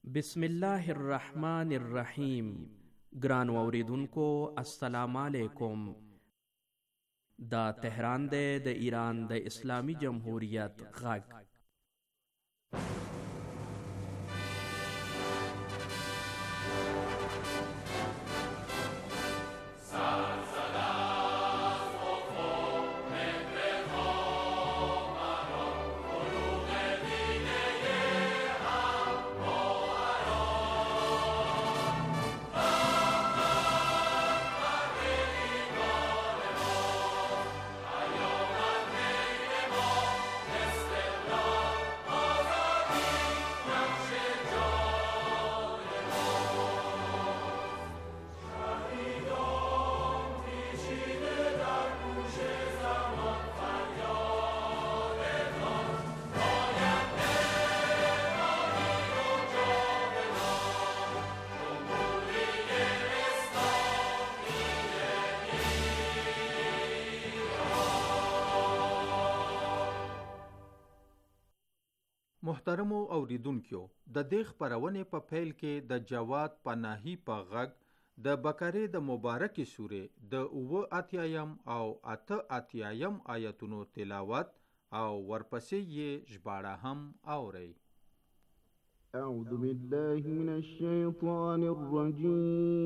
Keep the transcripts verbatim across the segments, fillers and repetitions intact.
بسم الله الرحمن الرحیم. ګران اوریدونکو السلام علیکم. دا تهران دی د ایران د اسلامی جمهوریت غږ. محترمو اوریدونکو، د دې خپرونې په پیل کې د جواد پناهي په غږ د بقرې د مبارکې سورې د اووه اتیایم او اته اتیایم آیتونو تلاوت او ورپسې یې ژباړه هم اورئ. اعوذ بالله من الشیطان الرجیم.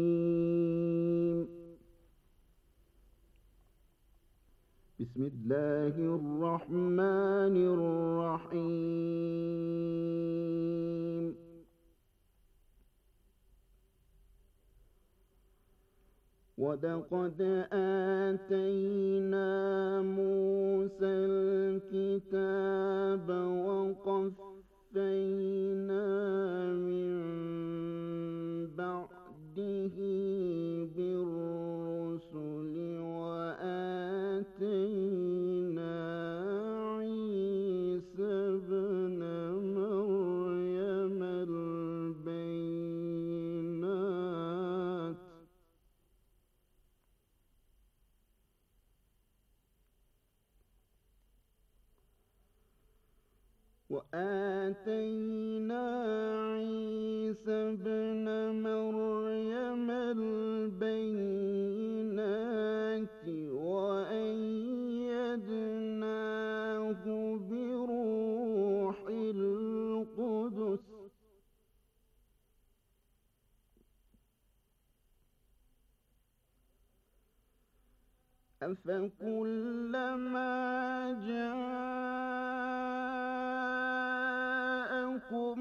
بسم الله الرحمن الرحيم. ولقد آتينا موسى الكتاب وقفينا من بعده بالرسل وآتينا عيسى ابن مريم البينات وآتينا عيسى ابن مريم البينات وأيدناه بروح القدس أفكلما جاءكم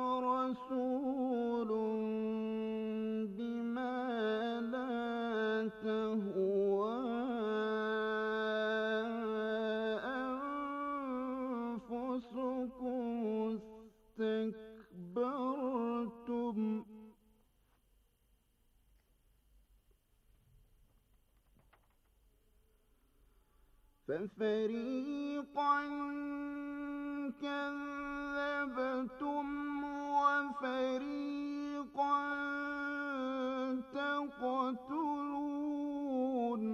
رسول بما لا تهوى أنفسكم استكبرتم ففريقا كذبتم وفريقا تقتلون.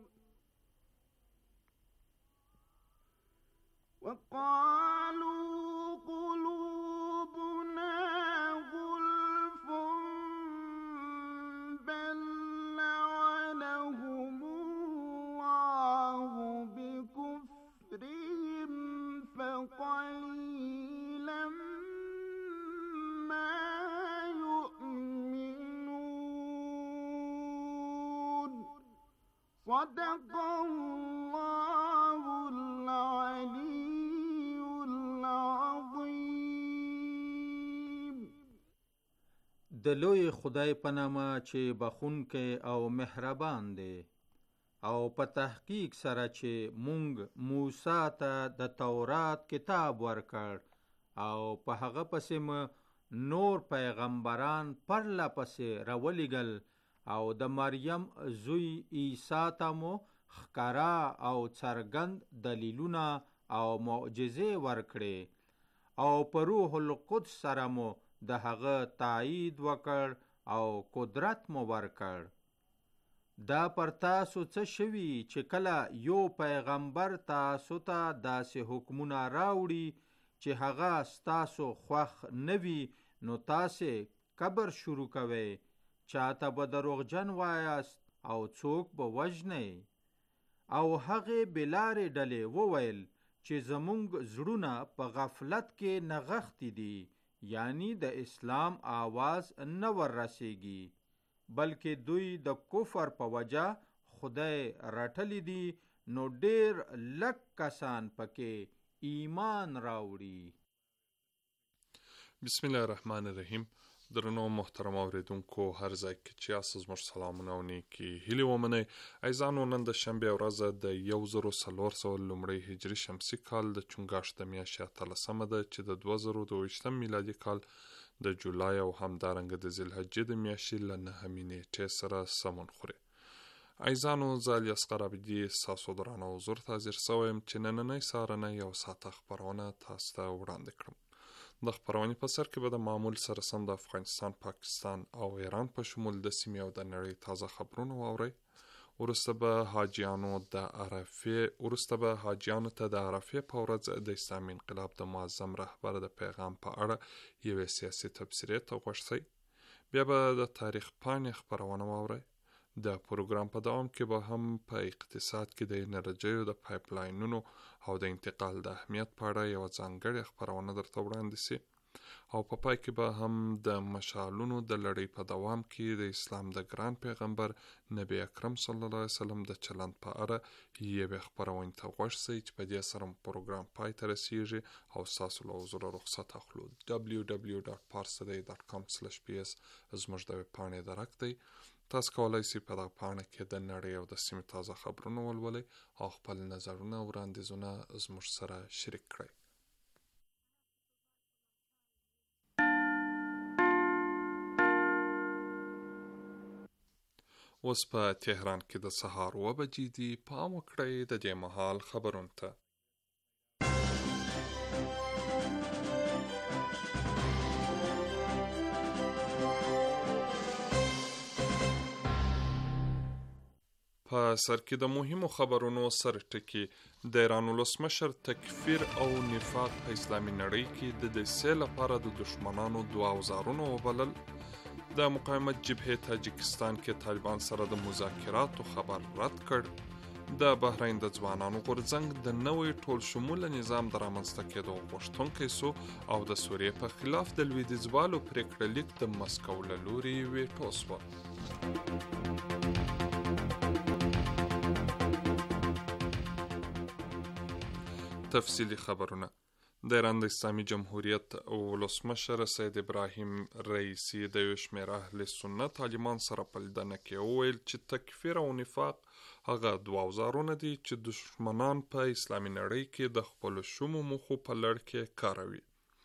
وقالوا قلوبنا غلف بل لعنهم الله بكفرهم فقليلا ما يؤمنون. صدق الله العلي العظيم. د لوی خدای په نامه چې بخښونکی او مهربان دی، او په تحقیق سره چې مونږ موسی ته د تورات کتاب ورکړ او په هغه پسې مو نور پیغمبران پرله پسې راولېږل او د مریم زوی عیسی ته مو ښکاره او څرګند دلیلونه او معجزې ورکړې او په روح القدس سره مو د هغه تایید وکړ او قدرت مو ورکړ. دا پر تاسو څه شوي چې کله یو پیغمبر تاسو ته داسې حکمونه راوړي چې هغه ستاسو خوښ نه وي، نو تاسې کبر شروع کوئ، چاته به دروغجن وایاست او څوک به وژنئ. او هغې بېلارې ډلې وویل چې زموږ زړونه په غفلت کې نغښتي دي، یعنی د اسلام آواز نه ور رسیږي، بلکې دوی د کفر په وجه خدای رټلی دي، نو ډیر لږ کسان پکې ایمان راوړي. بسم الله الرحمن الرحیم. درنو محترم اوریدونکو هر ځای کې چې یاست، زموږ سلامونه او نیکې هیلې ومنئ. عزیزانو، نن د شنبې ورځ د یو زرو څلور سوه لومړی هجري شمسي کال د چونګاښ د میاشتې اتلسمه ده چې د دوه زره دوه ویشتم میلادي کال د جولای او همدارنګه د ذوالحجې د میاشتې له نهمې نیټې سره سمون خوري. عزیزانو، زه علي اصغر عابدي ستاسو درانه حضور ته حاضر سوی یم چې نننۍ سهارنۍ یو ساعته خپرونه تاسو ته وړاندې کړم. د خپرونې په سر کې به د معمول سره سم د افغانستان، پاکستان او ایران په شمول د سیمې او د نړۍ تازه خبرونه واورئ. وروسته به حاجیانو د عرفې وروسته به حاجیانو ته د عرفې په ورځ د اسلامي انقلاب د معظم رهبر د پیغام په اړه یوې سیاسي تبصرې ته غوږ شئ. بیا به د تاریخ پاڼې خپرونه واورئ. د پروګرام په دوام کې به هم په اقتصاد کې د انرژیو د پایپ لاینونو او د انتقال د اهمیت په اړه یوه ځانګړې خپرونه درته وړاندې سي، او په پای کې به هم د مشعلونو د لړۍ په دوام کې د اسلام د ګران پیغمبر نبی اکرم صلی الله علیه وسلم د چلند په اړه یوې خپرونې ته غوږ شئ چې په دې سره پروګرام پای ته رسیږي او ستاسو له حضوره رخصت اخلو. دبلیو دبلیو ډاټ پارسدی ډاټ کام سلش پی اس زموږ د ویب پاڼې درک دی. تاسو کولی شئ په دغه پاڼه کې د نړۍ او د سیمې تازه خبرونه ولولئ او خپل نظرونه او وړاندیزونه زموږ سره شریک کړئ. اوس په تهران کې د سهار اوه بجې دي. پام وکړئ د دې مهال خبرونو ته. په سر کې د مهمو خبرونو سر ټکي. د ایران ولسمشر تکفیر او نفاق په اسلامي نړۍ کې د دسیسې لپاره د دشمنانو دوه اوزارونه وبلل. د مقاومت جبهې تاجکستان کې طالبان سره د مذاکراتو خبر رد کړ. د بحرین د ځوانانو غورځنګ د نوې ټول شموله نظام د رامنځته کېدو غوښتونکی سو او د سوریې په خلاف د لویدیځوالو پرېکړه لیک د مسکو له لوري ویټو سوه. تفصیلی خبرونه. د ایران د اسلامي جمهوریت ولسمشر سید ابراهیم رئیسی د یو شمېر اهل سنت عالمان سره په لیدنه کې وویل چې تکفیر او نفاق هغه دوه اوزارونه دي چې دشمنان په اسلامي نړۍ کې د خپلو شومو موخو په لړ کې کاروي.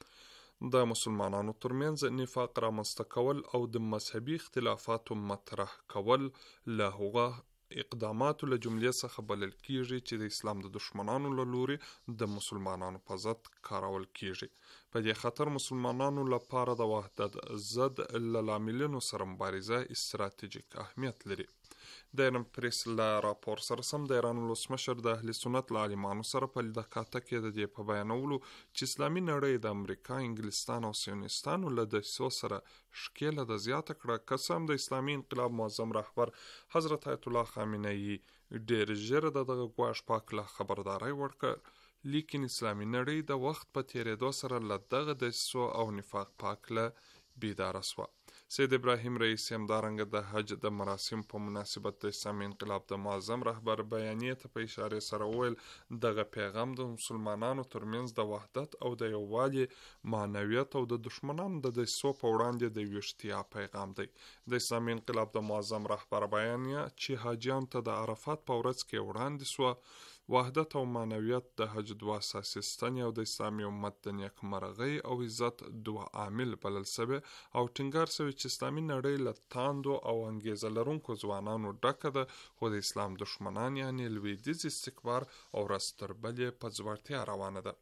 د مسلمانانو ترمنځ نفاق رامنځته کول او د مذهبي اختلافاتو مطرح کول له هغه اقداماتو له جملې څخه بلل کیږي چې د اسلام د دشمنانو له لوري د مسلمانانو په ضد کارول کیږي. په دې خاطر مسلمانانو لپاره د وحدت ضد له لاملونو سره مبارزه استراتیژیک اهمیت لري. د ایران پریس له راپور سره سم د ایران ولسمشر د اهل سنت له عالمانو سره په لیدکاته کې د دې په بیانولو چې اسلامي نړۍ د امریکا، انګلستان او سیونستانو له دسیسو سره ښکېله ده زیاته کړه. که څه هم د اسلامي انقلاب معظم رهبر حضرت آیت الله خامنه‌ای ډېر ژر د دغه ګواښ په هکله خبرداری ورکړ، لیکن اسلامي نړۍ د وخت په تېرېدو سره له دغه دسیسو او نفاق په هکله بیداره سوه. سید ابراهیم رئیسی همدارنګه د حج د مراسم په مناسبت د اسلامي انقلاب د معظم رهبر بیانیې ته په اشارې سره وویل دغه پیغام د مسلمانانو ترمنځ د وحدت او د یووالي معنویت او د دشمنانو د دسیسو په وړاندې د ویښتیا پیغام دی. د اسلامي انقلاب د معظم رهبر بیانیه چې حاجیانو ته د عرفات په ورځ کې وړاندې سوه، وحدت او معنویت د حج دوه اساسي ستنې او د اسلامي امت د نیکمرغۍ او عزت دوه عامل بلل سوی او ټینګار سوی چې اسلامي نړۍ له تاندو او انګیزه لرونکو ځوانانو ډکه ده، خو د اسلام دشمنان یعنې لویدیځ استکبار او ورځ تر بلې په ځوړتیا روانه ده.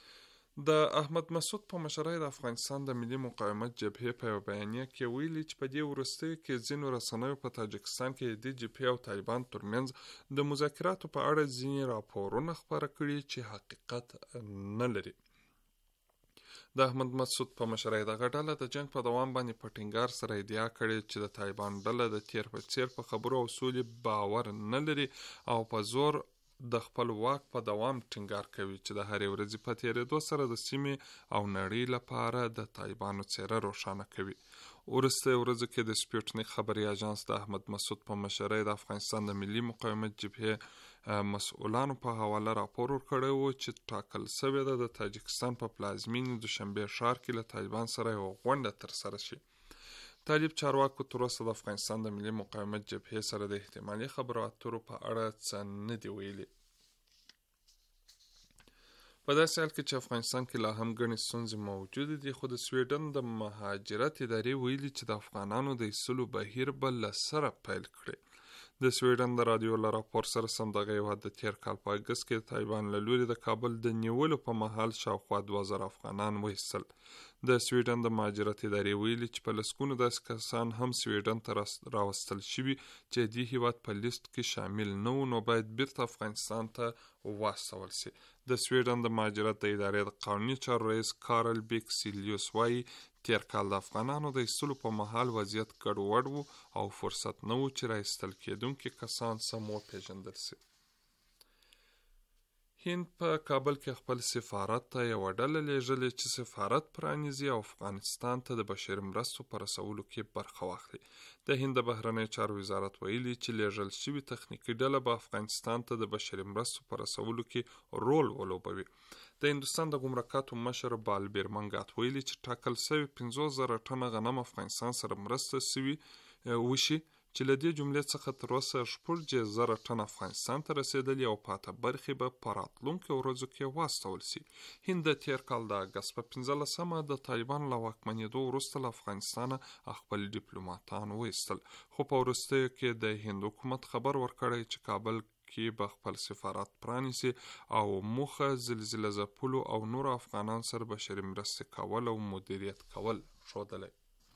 د احمد مسعود په مشرۍ د افغانستان د ملي مقاومت جبهې په یو بیانیه کې ویلي چې په دې وروستیو کې ځینو رسنیو په تاجکستان کې د جبهې او طالبان ترمنځ د مذاکراتو په اړه ځینې راپورونه خپاره کړي چې حقیقت نه لري. د احمد مسعود په مشرۍ دغه ډله د جنگ په دوام باندې په ټینګار سره ادعا کړې چې د طالبان ډله د تیر په څیر په خبرو او سولې باور نه لري او په زور د خپل واک په دوام ټینګار کوي چې د هرې ورځې په تیرېدو سره د سیمې او نړۍ لپاره د طالبانو څیره روښانه کوي. وروسته ورځو کې د سپوټنیک خبري اژانس د احمد مسعود په مشرۍ د افغانستان د ملي مقاومت جبهې مسؤلانو په حواله راپور ورکړی و چې ټاکل شوې ده د تاجکستان په پلازمینې دوشنبې ښار کې له طالبان سره یوه غونډه ترسره شي. طالب چارواکو تر اوسه د افغانستان د ملي مقاومت جبهې سره د احتمالي خبرو اترو په اړه څه نه دي ویلي. په داسې حال کې چې افغانستان کې لا هم ګڼې ستونزې موجودې دي، خو د سویډن د مهاجرت ادارې ویلي چې د افغانانو د ایستلو بهیر به له سره پیل کړي. د سویډن د رادیو له راپور سره سم دغه هیواد د تیر کال په اګست کې د طالبان له لوري د کابل د نیولو په مهال شاوخوا دوه زره افغانان وایستل. د سویډن د مهاجرت ادارې ویلي چې په لسګونو داسې کسان هم سویډن ته راوستل شوي چې دې هیواد په لیست کې شامل نه وو، نو باید بیرته افغانستان ته واستول شي. د سویډن د مهاجرت د ادارې د قانوني چارو رئیس کارل بیکسیلیوس وایي تیر کال د افغانانو د ایستلو په مهال وضعیت ګډوډ و او فرصت نه و چې را ایستل کېدونکي کسان سم وپېژندل شي. هند په کابل کې خپل سفارت ته یوه ډله لیږلې چې سفارت پرانیزي او افغانستان ته د بشري مرستو په رسولو کې برخه واخلي. د هند د بهرنیو چارو وزارت ویلي چې لیږل شوې تخنیکي ډله به افغانستان ته د بشري مرستو په رسولو کې رول ولوبوي. د هندوستان د ګمرکاتو مشر بالبیر منګات ویلي چې ټاکل شوي پنځوس زره ټنه غنم افغانستان سره مرسته شوي وشي چې له دې جملې څخه تر اوسه شپږ زره ټنه افغانستان ته رسېدلي او پاته برخې به په راتلونکو ورځو کې واستول شي. هند د تیر کال د اګست په پنځلسمه د طالبانو له واکمنېدو وروسته له افغانستانه خپل ډیپلوماتان وایستل، خو په وروستیو کې د هند حکومت خبر ورکړی چې کابل کې به خپل سفارت پرانیسي او موخه زلزله ځپلو او نور افغانان سره بشري مرستې کول او مدیریت کول ښودلی.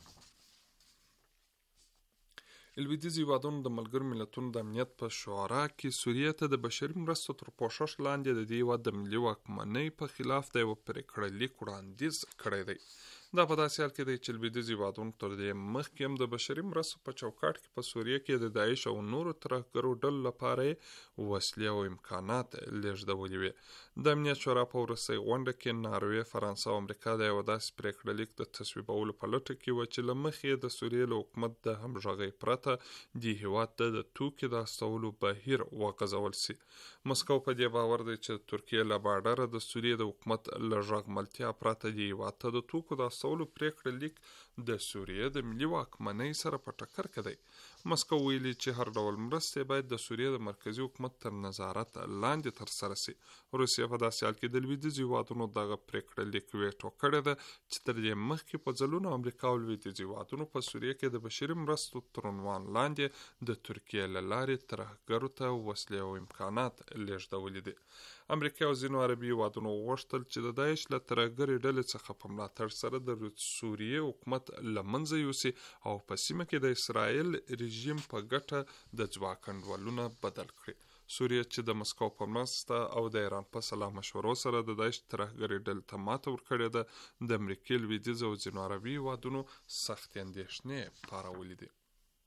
لویدیځ هیوادونو د ملګرو ملتونو د امنیت په شورا کې سوریې ته د بشري مرستو تر پوښښ لاندې د دې هیواد د ملي واکمنۍ په خلاف د یوه پرېکړه لیک وړاندیز کړی دی. دا په داسې حال کې دی چې لویدیځ هیوادونو تر دې مخکې هم د بشري مرستو په چوکاټ کې په سوریې کې د داعش او نورو ترهګرو ډلو لپاره وسلې او امکانات لیږدولي وي. د امنیت شورا په وروستۍ غونډه کې ناروې، فرانسه او امریکا د یوه داسې پرېکړه لیک د تصویبولو په لټه کې وه چې له مخې د سوریې له حکومت د همغږۍ پرته دې هیواد ته د توکو د استولو بهیر وغځول شي. مسکو په دې باور دی چې د ترکیې له بارډره د سوریې د حکومت له غږملتیا پرته دې هیواد ته د توکو د استولو پرېکړه لیک د سوریې د ملي واکمنۍ سره په ټکر کې دی. مسکو ویلي چې هر ډول مرستې باید د سوریې د مرکزي حکومت تر نظارت لاندې ترسره شي. روسیه په داسې حال کې د لویدیځ هیوادونو دغه پرېکړه لیک ویټو کړې ده چې تر دې مخکې په ځلونو امریکا او لویدیځ هیوادونو په سوریې کې د بشري مرستو تر عنوان لاندې د ترکیې له لارې ترهګرو ته وسلې او امکانات لیږدولي دي. امریکا او ځینو عربي هیوادونو غوښتل چې د داعش له ترهګرې ډلې څخه په ملاتړ سره د سوریې حکومت له منځه یوسي او په سیمه کې د اسرائیل رژیم په ګټه د ځواک انډولونه بدل کړي. سوریه چې د مسکو په مرسته او د ایران په سلا مشورو سره د داعش ترهګرې ډلې ته ماته ورکړې ده، د امریکې، لویدیځ او ځینو عربي هیوادونو سختې اندېښنې پارولې دي.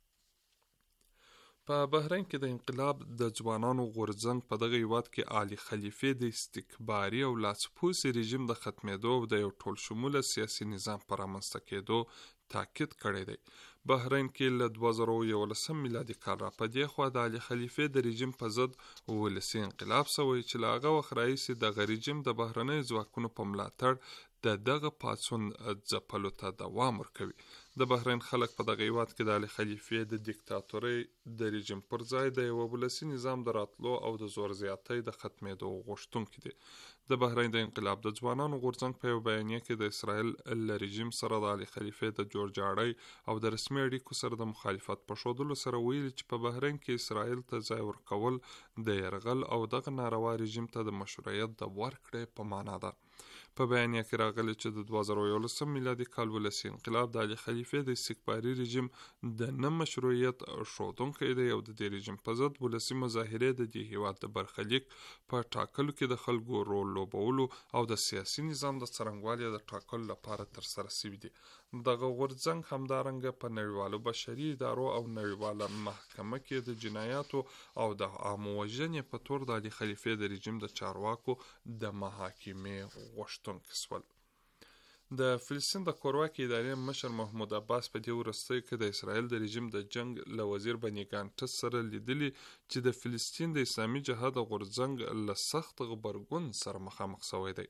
په بحرین کې د انقلاب د ځوانانو غورځنګ په دغه هیواد کې آل خلیفې د استکباري او لاسپوڅي رژیم د ختمېدو او د یو ټول شموله سیاسي نظام په رامنځته کېدو تاکید کړی دی. بحرین کې له دوه زره یولسم میلادي کال را په دې خوا د آل خلیفې د رژیم په ضد ولسي انقلاب سوی چې له هغه وخت راهیسې دغه رژیم د بهرنیو ځواکونو په ملاتړ د دغه پاڅون ځپلو ته دوام ورکوي. د بحرین خلک په دغه هیواد کې د آل خلیفې د دیکتاتورۍ د رژیم پر ځای د یوه ولسي نظام د راتلو او د زور زیاتۍ د ختمېدو غوښتونکي دي. د بحرین د انقلاب د ځوانانو غورځنګ په یو بیانیه کې د اسرائیل له رژیم سره د آل خلیفې د جوړجاړۍ او د رسمي اړیکو سره د مخالفت په ښودلو سره ویلي چې په بحرین کې اسرائیل ته ځای ورکول د یرغل او دغه ناروا رژیم ته د مشروعیت د ورکړې په معنا ده. په بیانیه کې راغلی چې د دوه زره یولسم میلادي کال ولسي انقلاب د آل خلیفې خلیفې د استکباري رژیم د نه مشروعیت ښودونکی دی او د دې رژیم په ضد ولسي مظاهرې د دې هیواد د برخلیک په ټاکلو کې د خلکو رول لوبولو او د سیاسي نظام د څرنګوالي د ټاکلو لپاره ترسره شوي دي. دغه غورځنګ همدارنګه په نړیوالو بشري ادارو او نړیواله محکمه کې د جنایاتو او د عامه وژنې په تور د علي خلیفې د رژیم د چارواکو د محاکمې غوښتونکي شول. د فلسطین د کورواکي ادارې مشر محمود عباس په دې وروستیو کې د اسرائیل د رژیم د جنگ له وزیر بني ګانټس سره لیدلي چې د فلسطین د اسلامي جهاد غورځنګ له سخت غبرګون سره مخامخ شوی دی.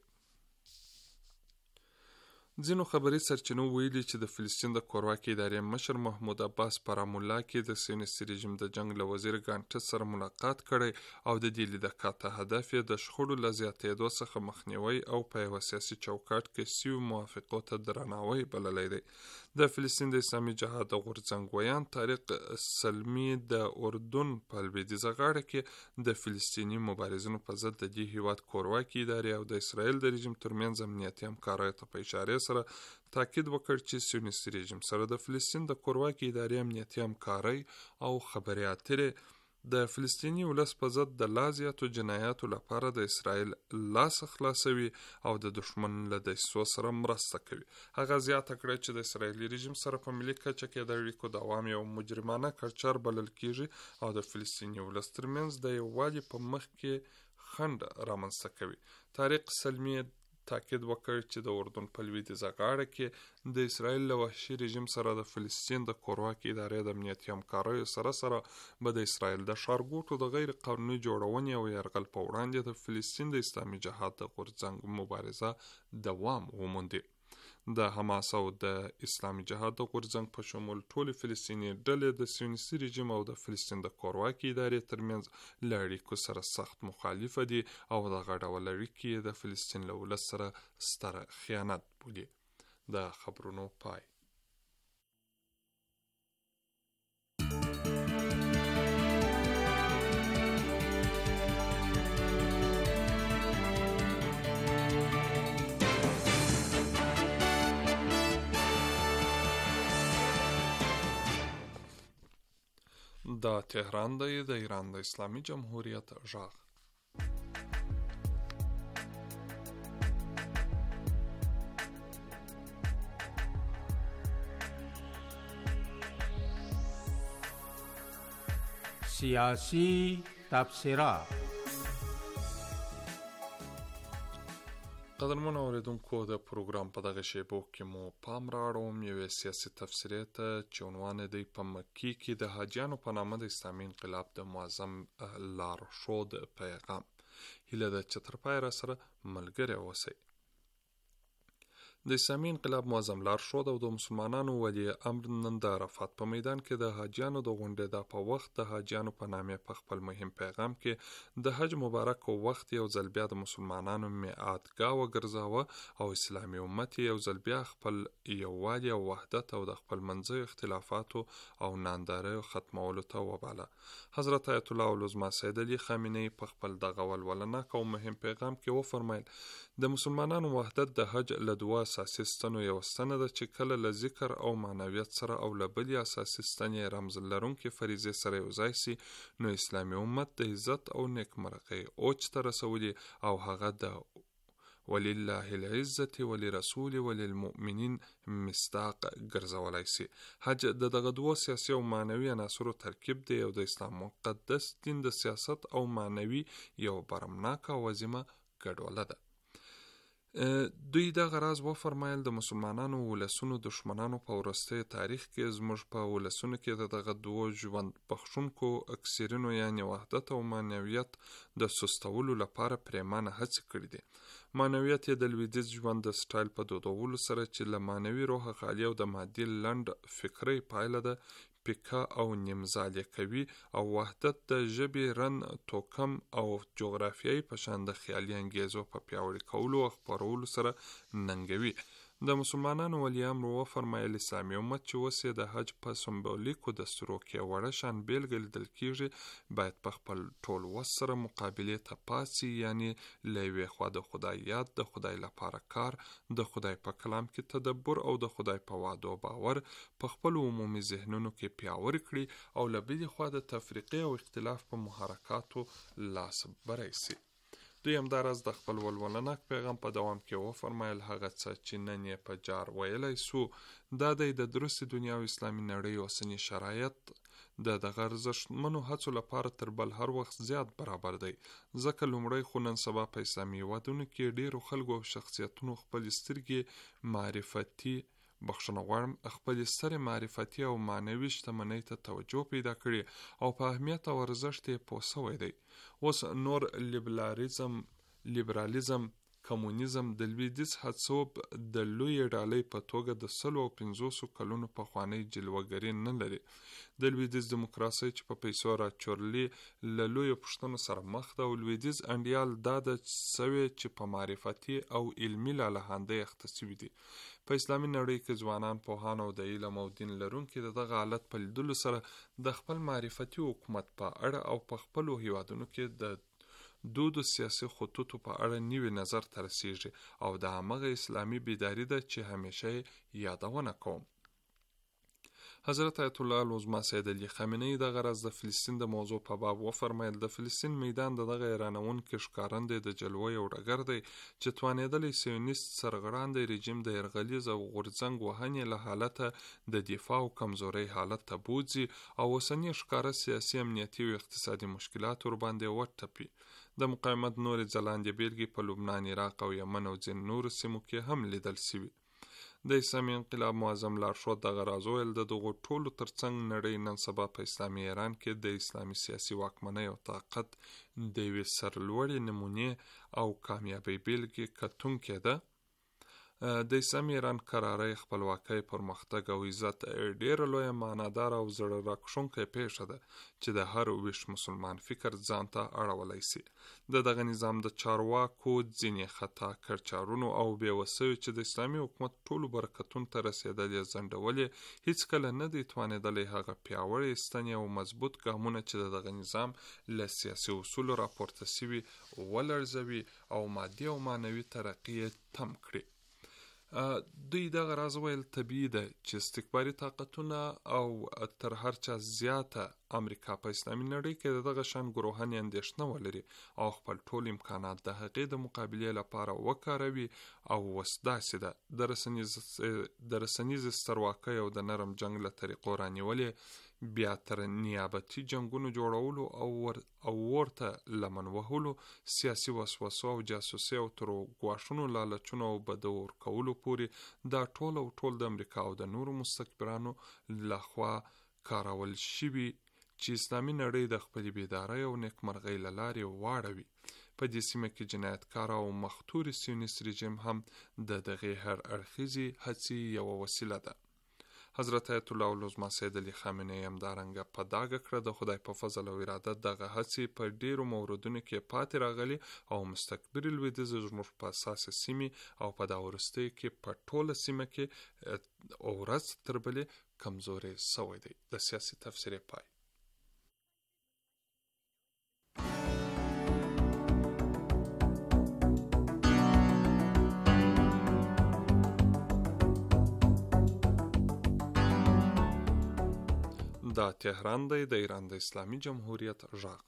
ځینو خبري سرچینو ویلي چې د فلسطین د کورواکي ادارې مشر محمود عباس په رام الله کې د سیونیستي رژیم د جنگ له وزیر ګانټس سره ملاقات کړی او د دې لیدکاته هدف یې د شخړو له زیاتېدو څخه مخنیوی او په یوه سیاسي چوکاټ کې سویو موافقو ته درناوی بللی دی. د فلسطین د اسلامي جهاد د غورځنګ ویان طارق سلمي د اردن په لویدیځه غاړه کې د فلسطیني مبارزینو په ضد د دې هیواد کورواکي ادارې او د اسرائیل د رژیم ترمنځ امنیتي همکاریو ته په اشارې سره تاکید وکړ چې سیونیستي رژیم سره د فلسطین د کورواکي ادارې امنیتي همکارۍ او خبرې اترې د فلسطیني ولس په ضد د لا زیاتو جنایاتو لپاره د اسرائیل لاس خلاصوي او د دشمن له دسیسو سره مرسته کوي. هغه زیاته کړه چې د اسرائیلي رژیم سره په ملي کچه کې د اړیکو دوام یو مجرمانه کلچر بلل کیږي او د فلسطیني ولس ترمنځ د یووالي په مخ کې خنډ رامنځته کوي. طارق سلمي تاکید وکړ چې د اردن په لویدیځه غاړه کې د اسرائیل له وحشي رژیم سره د فلسطین د کورواکي ادارې د امنیتي همکاریو سره سره به د اسرائیل د ښارګوټو د غیر قانوني جوړونې او یرغل په وړاندې د فلسطین د اسلامي جهاد د غورځنګ مبارزه دوام وموندي. د حماس او د اسلامي جهاد د غورځنګ په شمول ټولې فلسطیني ډلې د سیونیستي رژیم او د فلسطین د کورواکي ادارې ترمنځ له اړیکو سره سخت مخالفه دي او دغه ډول اړیکې د فلسطین له ولس سره ستره خیانت بولي. د خبرونو پای. دا تهران دی د ایران د اسلامي جمهوریت غږ. سیاسی تبصره. قدرمنو اوریدونکو د پروګرام په دغه شیبو کې مو پام راړوم یوې سیاسي تفسیرې ته چې عنوان دی په مکې کې د حاجیانو په نامه د اسلامي انقلاب د معظم لارښود پیغام. هیله ده چې تر پایه راسره ملګري اوسئ. د اسلامي انقلاب معظم لارښود او د مسلمانانو ولی امر نن د عرفات په میدان کې د حاجیانو د غونډې د په وخت د حاجیانو په نامه په خپل مهم پیغام کې د حج مبارک وخت یو ځل بیا د مسلمانانو میعادګاه وګرځاوه او اسلامي امت یو ځل بیا خپل یووالي او وحدت او د خپل منځي اختلافاتو او نانداریو ختمولو ته وباله. حضرت آیت الله العظمى سید علي خامنه‌ای په خپل دغه ولولناک او مهم پیغام کې وفرمایل د مسلمانانو وحدت د حج له دوه اساسي ستنو یو ستنه ده چې کله له ذکر او معنویت سره او له بلې اساسي ستنې رمز لرونکې فریضې سره یو ځای سي نو اسلامي امت د عزت او نیکمرغۍ اوج ته رسولي او هغه د ولله العزة ولرسول وللمؤمنین مصداق ګرځولای سي. حج د دغه دوه سیاسي او معنوي عناصرو ترکیب دی او د اسلام مقدس دین د سیاست او معنوي یو برمناک او عظیمه ګډوله ده. دوی دغه راز وفرمایل د مسلمانانو ولسونو دشمنانو په وروستي تاریخ کې زموږ په ولسونو کې د دغه دوه ژوند بخښونکو اکثرینو یعنې وحدت او معنویت د سستولو لپاره پریمانه هڅې کړې دي. معنویت یې د لویدیځ ژوند د سټایل په دودولو سره چې له معنوي روحه خالي او د مادي لنډ فکرۍ پایله ده پیکا او نیمزالی کوي او وحدت د ژبې رن توکم او جغرافیایي په شان د خیالي انګیزو په پیاوړي کولو او خپرولو سره ننګوي. د مسلمانانو ولی امر وفرمایل اسلامي امت چې اوس یې د حج په سمبولیکو دستورو کې وړه شان بیلګه لیدل کیږي باید په خپل ټول وس سره مقابلې ته پاسي، یعنی له یوې خوا د خدای یاد، د خدای لپاره کار، د خدای په کلام کې تدبر او د خدای په وعدو باور په خپل عمومي ذهنونو کې پیاوړي کړي او له بلې خوا د تفریقې او اختلاف په محرکاتو لاس بری سي. دوی همداراز د خپل ولولناک پیغام په دوام کې وفرمایل هغه څه چې نن یې په جار ویلی سو دا دی د درستې دنیا او اسلامي نړۍ اوسني شرایط د دغه ارزښتمنو هڅو لپاره تر بل هر وخت زیات برابر دی، ځکه لومړی خو نن سبا په اسلامي هېوادونو کې ډېرو خلکو او شخصیتونو خپلې سترګې معرفتي بخښنه غواړم خپلې سترې معرفتي او معنوي شتمنۍ ته توجه پیدا کړي او په اهمیت او ارزښت یې پوه سوی دی. اوس نور لیبرالیزم لیبرالیزم کمونیزم د لویدیځ هڅوب د لویې ډالۍ په توګه د سلو او پنځوسو کلونو پخوانۍ جلوهګري نه لري. د لویدیځ دیموکراسۍ چې په پیسو راچورلي له لویو پوښتنو سره مخ ده او لویدیځ انډیال دا د سوی چې په معرفتي او علمي لالهانده اخته سوي دي. په اسلامي نړۍ کې ځوانان پوهان او د علم او دین لرونکي د دغه حالت په لیدلو سره د خپل معرفتي حکومت په اړه او په خپلو هیوادونو کې د دودو سیاسي خطوطو په اړه نوی نظر ته رسیږي او د همغه اسلامي بیداری ده چې همیشه یې یادونه کوم. حضرت آیت الله العظمى سید علي خامنه‌ای د غرض د فلسطین د موضوع په باب وفرمایل د فلسطین میدان د دغه ایرانونکو ښکارندې د جلوه یو ډګر دی چې توانېدلی سیونیست سرغړاندی رژیم د یرغلیز او غورځنګ وهنې له حالته د دفاع او کمزورۍ حالت ته بوځي او اوسني ښکاره سیاسي امنیتي او اقتصادي مشکلات ورباندې وټپي. د مقاومت نورې ځلانده بیلګې په لبنان، عراق او یمن او ځینو نورو سیمو کې هم لیدل سوي. د اسلامي انقلاب معظم لارښود دغه راز ویل د دغو ټولو ترڅنګ نړۍ نن سبا په اسلامي ایران کې د اسلامي سیاسي واکمنۍ او طاقت د یوې سرلوړې نمونې او کامیابۍ بیلګې کتونکې ده. د اسلامي ایران کرارۍ، خپلواکۍ، پرمختګ او عزت ډېره لویه معنادار او زړه راکښونکې پیښه ده چې د هر ویښ مسلمان فکر ځان ته اړولی سي. د دغه نظام د چارواکو ځینې خطا کړچارونو او بېوسیو چې د اسلامي حکومت ټولو برکتونو ته رسېدل یې ځنډولې هیڅکله نه دی توانېدلی هغه پیاوړې ستنې او مضبوط ګامونه چې د دغه نظام له سیاسي اصولو راپورته سوي ولړزوي او مادي او معنوي ترقي یې تم کړي. دوی دغه راز ویل طبیعي ده چې استکباري طاقتونه او تر هر چا زیاته امریکا په اسلامي نړۍ کې د دغه شان ګروهاني اندېښنه ولري او خپل ټول امکانات د هغې د مقابلې لپاره وکاروي او اوس داسې ده د رسنیز د رسنیز سترواکۍ او د نرم جنگ له طریقو رانیولې بیا تر نیابتي جنگونو جوړولو او ور او ورته لمن وهلو، سیاسي وسوسو او جاسوسي او تر ګواښونو لالچونو او بده ورکولو پورې دا ټول او ټول د امریکا او د نورو مستکبرانو لخوا کارول شوي چې اسلامي نړۍ د خپلې بیدارۍ او نیکمرغۍ له لارې واړوي. په دې سیمه کې جنایتکار او مختوري سیونیست رژیم هم د دغې هر اړخیزې هڅې یوه وسیله ده. حضرت آیت الله العظمى سید علي خامنه‌ای همدارنګه په ډاګه کړه د خدای په فضل او اراده دغه هڅې په ډیرو موردونو کې پاتې راغلي او مستکبرې لویدیځ زموږ په اساسه سیمې او په دا وروستیو کې په ټوله سیمه کې او ورځ تر بلې کمزورې سوی دی. د سیاسي تفسیر پای. دا تهران دی، د ایران د اسلامي جمهوریت غږ.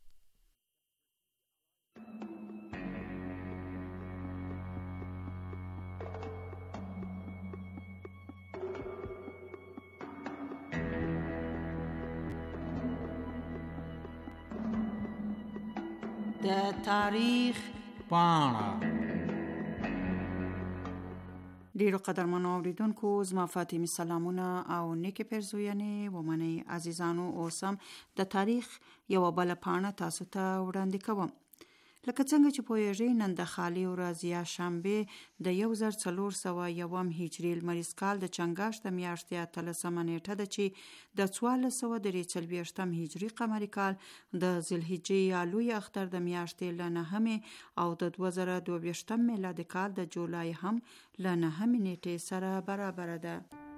د تاریخ پاڼه. ډیرو قدرمنو اوریدونکو زما فاطمه سلامونه او نیکه پرزوینې ومني عزیزانو. اوس هم د تاریخ یو بل پاڼه تاسو ته وړاندې کوم. لکه څنګه چې پوهیږئ نن د خالي ورځ یا شنبه د یو زر څلور سوه یوم هجري لمریز کال د چنګاښ د میاشتې اتلسمه نیټه ده چې د څوارلس سوه درې څلوېښتم هجري قمري کال د ذوالحجې یا لوی اختر د میاشتې له نهمې او د دوه زره دوه ویشتم میلادي کال د جولای هم له نهمې نیټې سره برابر ده.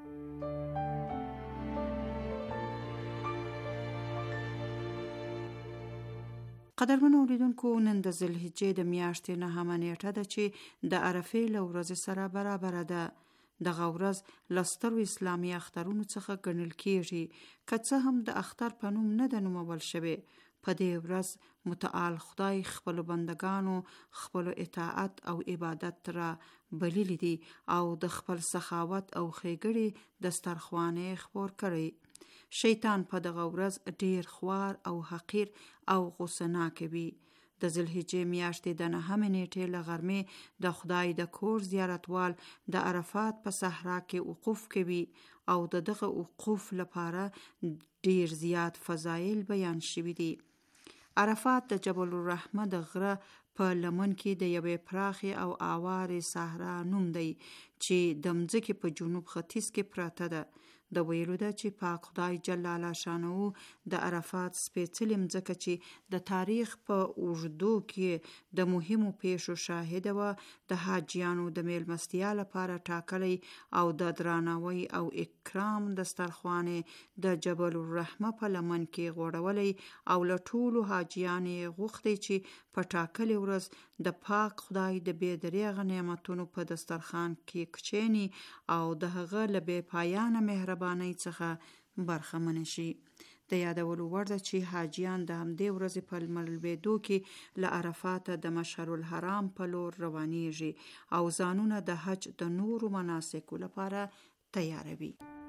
قدرمنو اوریدونکو، نن د ذوالحجې د میاشتې نهمه نیټه ده چې د عرفې له ورځې سره برابره ده. دغه ورځ له سترو اسلامي اخترونو څخه ګڼل کیږي، که څه هم د اختر په نوم نه ده نومول شوی. په دې ورځ متعال خدای خپلو بندگانو خپلو اطاعت او عبادت را بللی دي او د خپل سخاوت او ښېګړې دسترخوان خپور کړی. شیطان په دغه ورځ ډیر خوار او حقیر او غصه ناک وي. د ذوالحجې میاشتې د نهمې نیټې له غرمې د خدای د کور زیارتوال د عرفات په صحرا کې وقوف کوي او د دغه وقوف لپاره ډیر زیات فضایل بیان شوي دي. عرفات د جبل الرحمه د غره په لمن کې د یوې پراخې او اوارې صحرا نوم دی چې د مځکې په جنوب ختیځ کې پراته ده. د ویلو ده چې پاک خدای جل شانه د عرفات سپېڅلې مځکه چې د تاریخ په اوږدو کې د مهمو پیښو شاهده وه، د حاجیانو د میلمستیا لپاره ټاکلی او د درناوي او اکرام دسترخوان د جبل الرحمه په لمن کې غوړولی او له ټولو حاجیانې غوښتي چې په ټاکلې ورځ د پاک خدای د بې دریغه نعمتونو په دسترخوان کې کښېني او د هغه له بې پایانه مهربانۍ څخه برخمن شي. د یادولو وړ ده چې حاجیان د همدې ورځې په لمر لوېدو کې له عرفاته د مشعر الحرام په لور روانیږي او ځانونه د حج د نورو مناسکو لپاره تیاروي.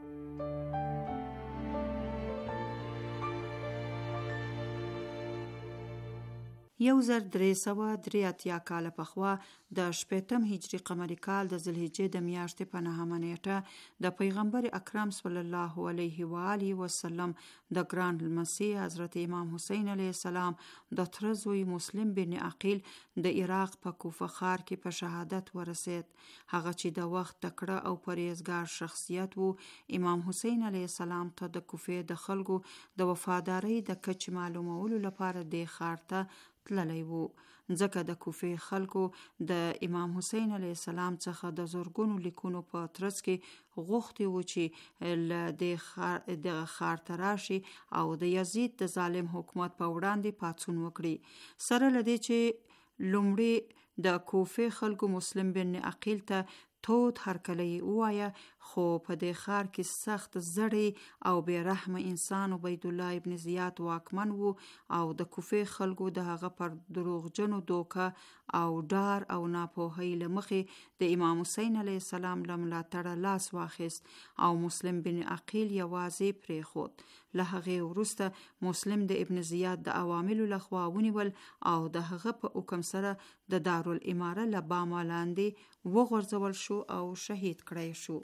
یو زر درې سوه درې اتیا کاله پخوا د شپېتم هجري قمري کال د ذوالحجې د میاشتې په نهمه نیټه د پیغمبر اکرم صلی الله علیه و آله وسلم د ګران لمسي حضرت امام حسین علیه السلام د تره زوی مسلم بن عقیل د عراق په کوفه ښار کې په شهادت ورسید. هغه چې د وخت تکړه او پرهیزګار شخصیت وو، امام حسین علیه السلام ته د کوفې د خلکو د وفادارۍ د کچې معلومولو لپاره د ښار ته تللی وو، ځکه د کوفې خلکو د امام حسین علیه السلام څخه د زرګونو لیکونو په ترڅ کې غوښتي وو چې له دغه ښار ته راشي او د یزید د ظالم حکومت په وړاندې پاڅون وکړي. سره له دې چې لومړی د کوفې خلکو مسلم بن عقیل ته تود هرکلی ووایه، خو په دې ښار کې سخت زړی او بې رحمه انسان عبید الله ابن زیاد واکمن وو او د کوفې خلکو د هغه پر دروغجنو دوکه او ډار او ناپوهۍ له مخې د امام حسین علیه السلام له ملاتړه لاس واخیست او مسلم بن عقیل یوازې پرېښود. له هغې وروسته مسلم د ابن زیاد د عواملو لخوا ونیول او د هغه په حکم سره د دارالاماره له بامه لاندې وغورځول شو او شهید کړی شو.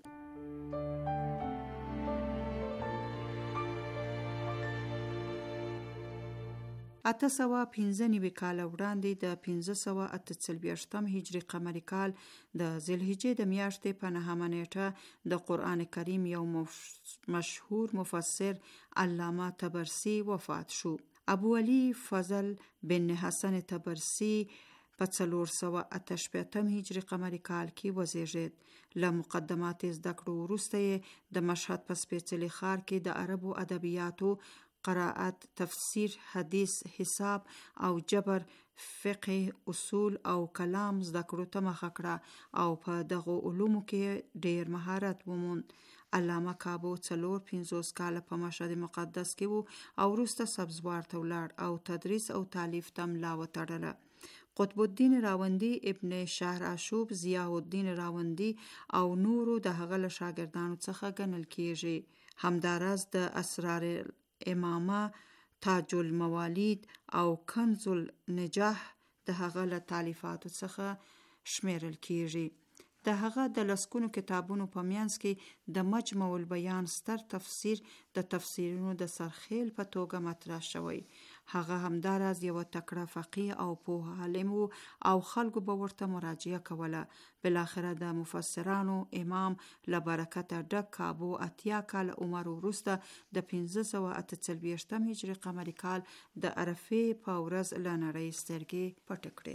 اته سوه پنځه نوي کاله وړاندې د پنځه سوه اته څلوېښتم هجري قمري کال د ذوالحجې د میاشتې په نهمه نیټه د قرآن کریم یو مشهور مفسر علامه طبرسي وفات شو. ابو علي فضل بن حسن طبرسي په څلور سوه اته شپېتم هجري قمري کال کې وزیږید. له مقدمات زده کړو وروسته یې د مشهد په سپېڅلي ښار کې د عربو ادبیاتو، قرائت، تفسیر، حدیث، حساب او جبر، فقه، اصول او کلام زده کړو ته مخه کړه او په دغو علومو کې ډیر مهارت وموند. علامه کابو څلور پنځوس کاله په مشهد مقدس کې وو او وروسته سبزوار ته ولاړ او تدریس او تالیف ته ملا وتړله. قطب الدین راوندی، ابن شهر آشوب، ضیاء الدین راوندی او نورو د هغه له شاګردانو څخه ګڼل کیږي. همداراز د اسرار امامه، تاج الموالید او کنز النجاح د هغه له تالیفاتو څخه شمیرل کیږي. د هغه د لسګونو کتابونو په منځ کې د مجمع البیان ستر تفسیر د تفسیرونو د سرخیل په توګه مطرح شوی. هغه همداراز یو تکړه فقیه او پوه عالم او خلکو به ورته مراجعه کوله. بالاخره د مفسرانو امام له برکته ډک کابو اتیا کال عمر وروسته د پنځه سوه اته څلوېښتم هجري قمري کال د عرفې په ورځ له نړۍ سترګې پټې کړې.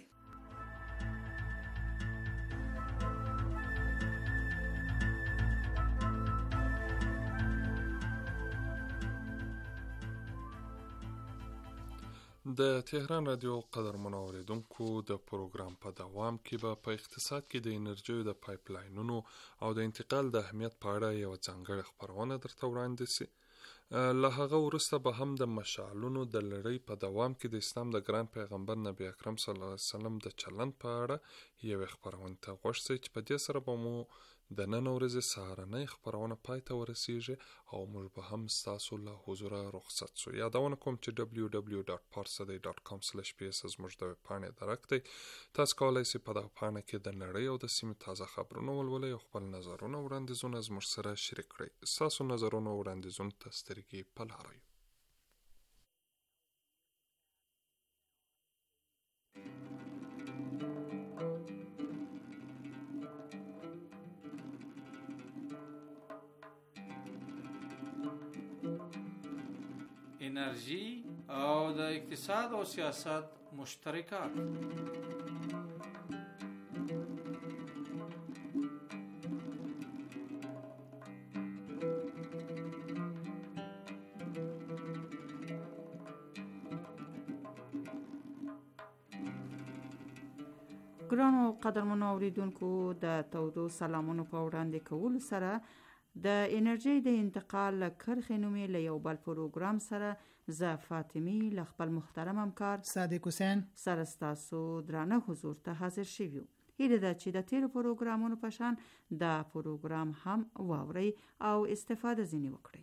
د تهران رادیو قدرمنو اوریدونکو د پروګرام په دوام کې به په اقتصاد کې د انرژیو د پایپ لاینونو او د انتقال د اهمیت په اړه یو ځانګړې خپرونه درته وړاندې سي. له هغه وروسته به هم د مشعلونو د لړۍ په دوام کې د اسلام د ګران پیغمبر نبی اکرم صلی الله علیه وسلم د چلند په اړه یو خپرونه ته غوښ سي چې په دې سره به مو د نن ورځې سهارنۍ خپرونه پای ته ورسیږي او موږ به هم ستاسو له حضوره رخصت سو. یادونه کوم چې دبلیو دبلیو ډاټ پارسدی ډاټ کام سلیش پی اس زموږ د ویبپاڼې درک دی. تاسو کولی شئ په دغه پاڼه کې د نړۍ او د سیمې تازه خبرونه ولولئ او خپل نظرونه وړاندیزونه زموږ سره شریک کړئ. ستاسو نظرونه وړاندیزونه ته سترګې په لاره یو. انرژي او د اقتصاد او سیاست مشترکات. ګرانو قدرمنو اوریدونکو، د تودو سلامونو په وړاندې کولو سره د انرژي د انتقال له کرښې نومې له یو بل پروګرام سره زه فاطمي له خپل محترم همکار صادق حسین سره ستاسو درانه حضور ته حاضر شوي. هیله ده چې د تیرو پروګرامونو په شان دا پروګرام هم واورئ او استفاده ځینې وکړئ.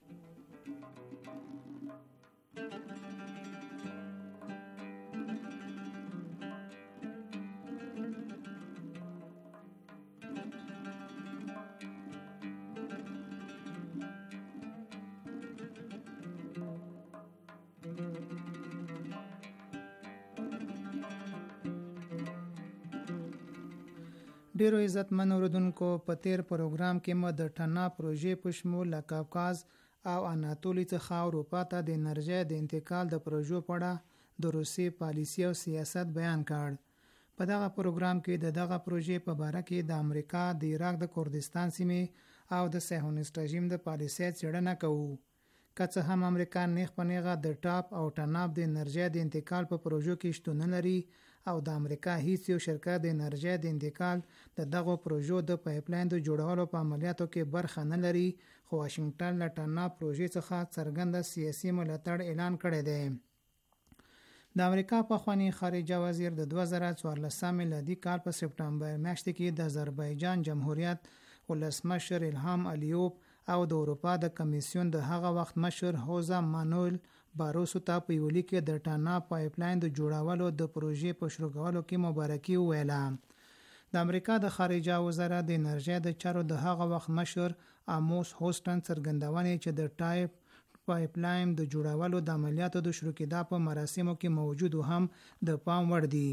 ډیرو عزتمن اوریدونکو، په تیر پروګرام کې مو د ټنا پروژې په شمول له کاوکاز او اناتولي څخه اروپا ته د انرژۍ د انتقال د پروژو په اړه د روسیې پالیسي او سیاست بیان کړ. په دغه پروګرام کې د دغه پروژې په باره کې د امریکا د عراق د کردستان سیمې او د صهیونیست رژیم د پالیسۍ څېړنه کوو. که څه هم امریکا نیغ په نیغه د ټاپ او ټناب د انرژۍ د انتقال په پروژو کې شتون نه لري او د امریکا هیڅ یو شرکت د انرژۍ د انتقال د دغو پروژو د پایپ لاین د جوړولو په عملیاتو کې برخه نه لري، خو واشنگټن له ټناب پروژې څخه څرګنده سیاسي ملاتړ اعلان کړی دی. د امریکا پخوانی خارجه وزیر د دوه زره څوارلسم میلادي کال په سپټمبر میاشت کې د آذربایجان جمهوریت ولسمشر الهام الیوب او د اروپا د کمیسیون د هغه وخت مشر حوزه مانویل باروسو ته په یو لیک کې د ټانا پایپ لاین د جوړولو د پروژې په شروع کولو کې مبارکي وویله. د امریکا د خارجه وزارت د انرژۍ د چارو د هغه وخت مشر آموس هوسټن څرګندونې چې د ټایپ پایپ لاین د جوړولو د عملیاتو د شروع کېدا په مراسمو کې موجود هم د پام وړ دي.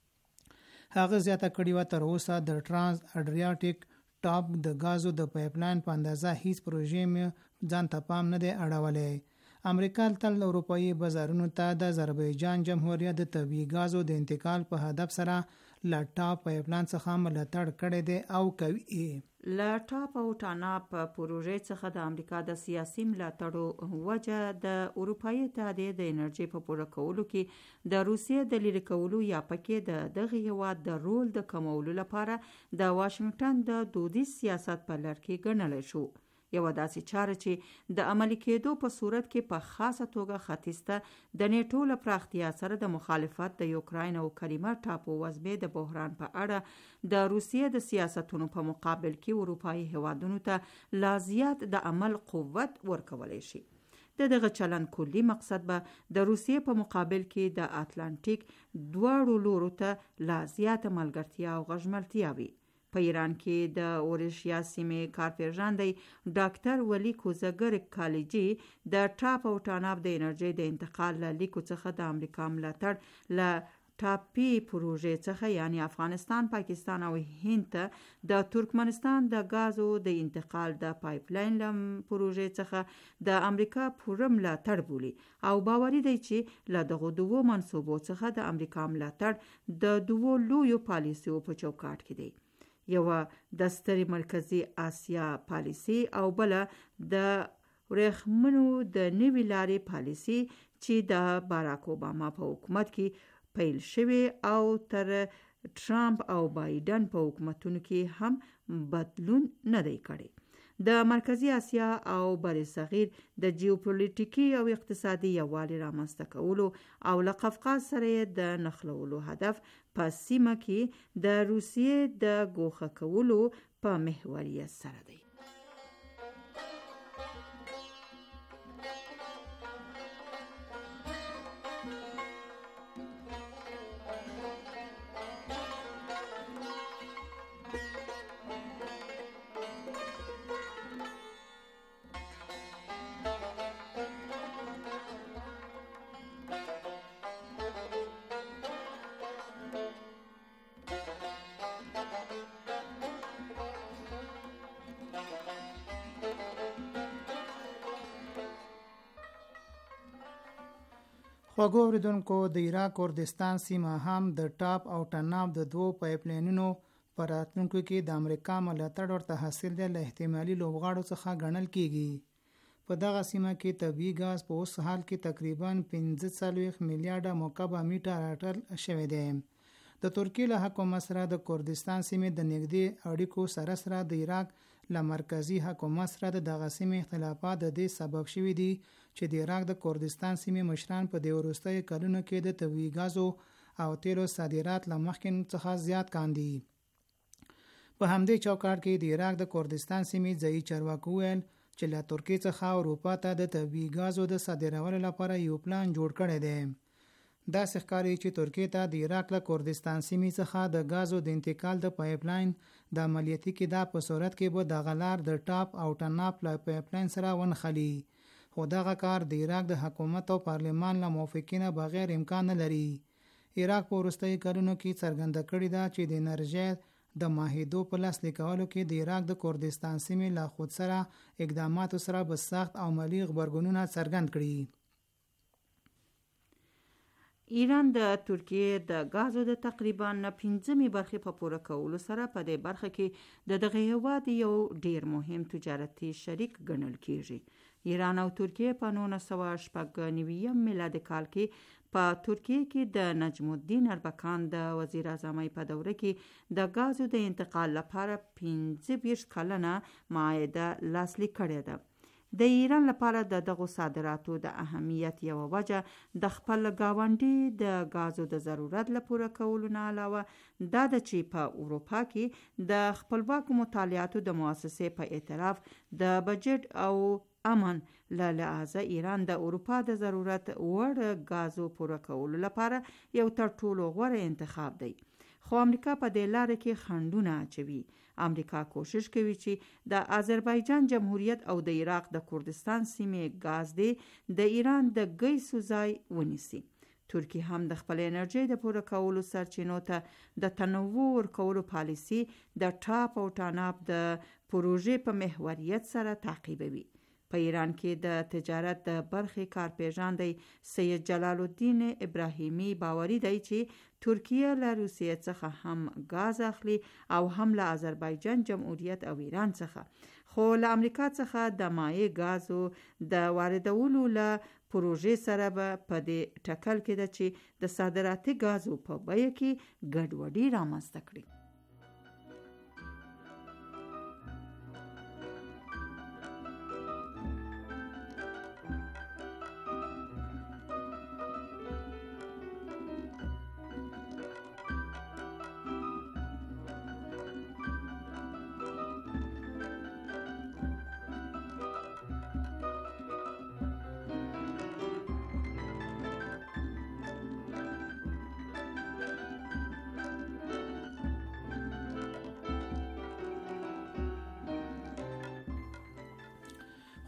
هغه زیاته کړې و تر اوسه د ټرانس اډریاټیک ټاپ د غازو د پایپ لاین په اندازه هیڅ پروژې مې ځان ته پام نه دی اړولی. امریکا تل اروپایي بازارونو ته د آذربایجان جمهوریت د طبیعي غازو د انتقال په هدف سره له ټاپ پایپ لاین څخه ملاتړ کړی دی او کوي. له ټاپ او ټاناپ پروژې څخه د امریکا د سیاسي ملاتړو وجه د اروپایي اتحادیې د انرژۍ په پوره کولو کې د روسیې د لرې کولو یا پکې د دغه هیواد د رول د کمولو لپاره د واشنگټن د دودیز سیاست په لړ کې ګڼلی شو. یو داسې چاره چې د عملي کېدو په صورت کې په خاصه توګه ختیځته د نیټو له پراختیا سره د مخالفت د یوکراین او کریمه ټاپو وزمې د بحران په اړه د روسیې د سیاستونو په مقابل کې اروپایي هیوادونو ته لا زیات د عمل قوت ورکولی شي. د دغه چلند کلی مقصد به د روسیې په مقابل کې د اتلانتیک دواړو لورو ته لا زیاته ملګرتیا او غږملتیا وي. په ایران کې د اورشیا سیمې کارپېژندی ډاکټر ولی کوزګر کالجی د ټاپ او ټاناب د انرژي د انتقال له لیکو څخه د امریکا ملاتړ له ټاپي پروژې څخه یعنی افغانستان، پاکستان او هند ته د ترکمنستان د غازو د انتقال د پایپ لاین لم پروژې څخه د امریکا پوره ملاتړ بولي او باوري دی چې له دغه دوو منصوبو څخه د امریکا ملاتړ د دوو لویو پالیسیو په چوکاټ کې دی، یو د سترې مرکزی آسیا پالیسی او بل د ورېښمینو د نوې لارې پالیسی چې د باراک اوباما په حکومت کې پیل شوی او تر ټرامپ او بایدن په حکومتونو کې هم بدلون نه دی کړی. د مرکزی آسیا او بر صغیر د جیوپولیټیکي او اقتصادي یووالي رامنځته کولو او له قفقاز سره د نښلولو هدف په سیمه کې د روسیې د ګوښه کولو په محوریت سره دی. خوږو اوریدونکو، د عراق کردستان سیمه هم د ټاپ او ټناب د دوو پایپ لاینونو په راتلونکو کې د امریکا ملاتړ ورته حاصل دی له احتمالي لوبغاړو څخه ګڼل کیږي. په دغه سیمه کې طبیعي ګاز په اوس حال کې تقریبا پنځه څلوېښت میلیارډه مکعب میټر راټول شوی دی. د ترکیې له حکومت سره د کردستان سیمې د نږدې اړیکو سره سره د عراق له مرکزی حکومت سره د دغه سیمې اختلافات د دې سبب شوي دي چې د عراق د کردستان سیمې مشران په دې وروستیو کلونو کې د طبیعي ګازو او تیلو صادرات له مخکې څخه زیات کاندي. په همدې چوکاټ کې د عراق د کردستان سیمې ځایي چارواکو ویل چې له ترکیې څخه اروپا ته د طبیعي ګازو د صادرولو لپاره یو پلان جوړ کړی دی. داسې ښکاري چې ترکیې ته د عراق له کردستان سیمې څخه د ګازو د انتقال د پایپ لاین د عملیاتي کېدا په صورت کې به دغه لار د ټاپ او ټناب له پایپ لاین سره ونښلي، خو دغه کار د عراق د حکومت او پارلمان له موافقې نه بغیر امکان نه لري. عراق په وروستیو کلونو کې څرګنده کړې ده چې د انرژۍ د معاهدو په لاسلیک کولو کې د عراق د کردستان سیمې له خود سره اقداماتو سره به سخت او مالي غبرګونونه څرګند کړي. ایران د ترکیې د غازو د تقریبا پنځمې برخې په پوره کولو سره په دې برخه کې د دغه هیواد یو ډیر مهم تجارتي شریک ګڼل کیږي. ایران او ترکیې په نولس سوه شپږ نوي میلادي کال کې په ترکیې کې د نجم الدین اربکان د وزیر اعظمۍ په دوره کې د غازو د انتقال لپاره پنځه ویشت کلنه معاهده لاسلیک کړې ده. د ایران لپاره د دغو صادراتو د اهمیت یو وجه د خپل گاونډي د غازو د ضرورت لپاره کولو نه علاوه دا د چې په اروپا کې د خپلواکو مطالعاتو د مؤسسې په اعتراف د بجټ او امن له لحاظه ایران د اروپا د ضرورت وړ غازو پوره کولو لپاره یو تر ټولو غوره انتخاب دی. خو امریکا په دې لار کې خنډونه اچوي. امریکا کوشش کوي چې د آذربایجان جمهوریت او د عراق د کردستان سیمې غاز دی د ایران د ګیسو ځای ونیسي. ترکیه هم د خپل انرژي د پوره کولو سرچینو ته د تنوع ورکولو پالیسی د ټاپ او ټاناب د پروژې په محوریت سره تعقیبوي. په ایران کې د تجارت د برخې کارپېژندی سید جلال الدین ابراهیمی باوري دی چې ترکیه له روسیې څخه هم غاز اخلي او هم له آذربایجان جمهوریت او ایران څخه، خو له امریکا څخه د مایع غازو د واردولو له پروژې سره به په دې ټکل کې ده چې د صادراتي غازو په بیه کې ګډوډي رامنځته کړي.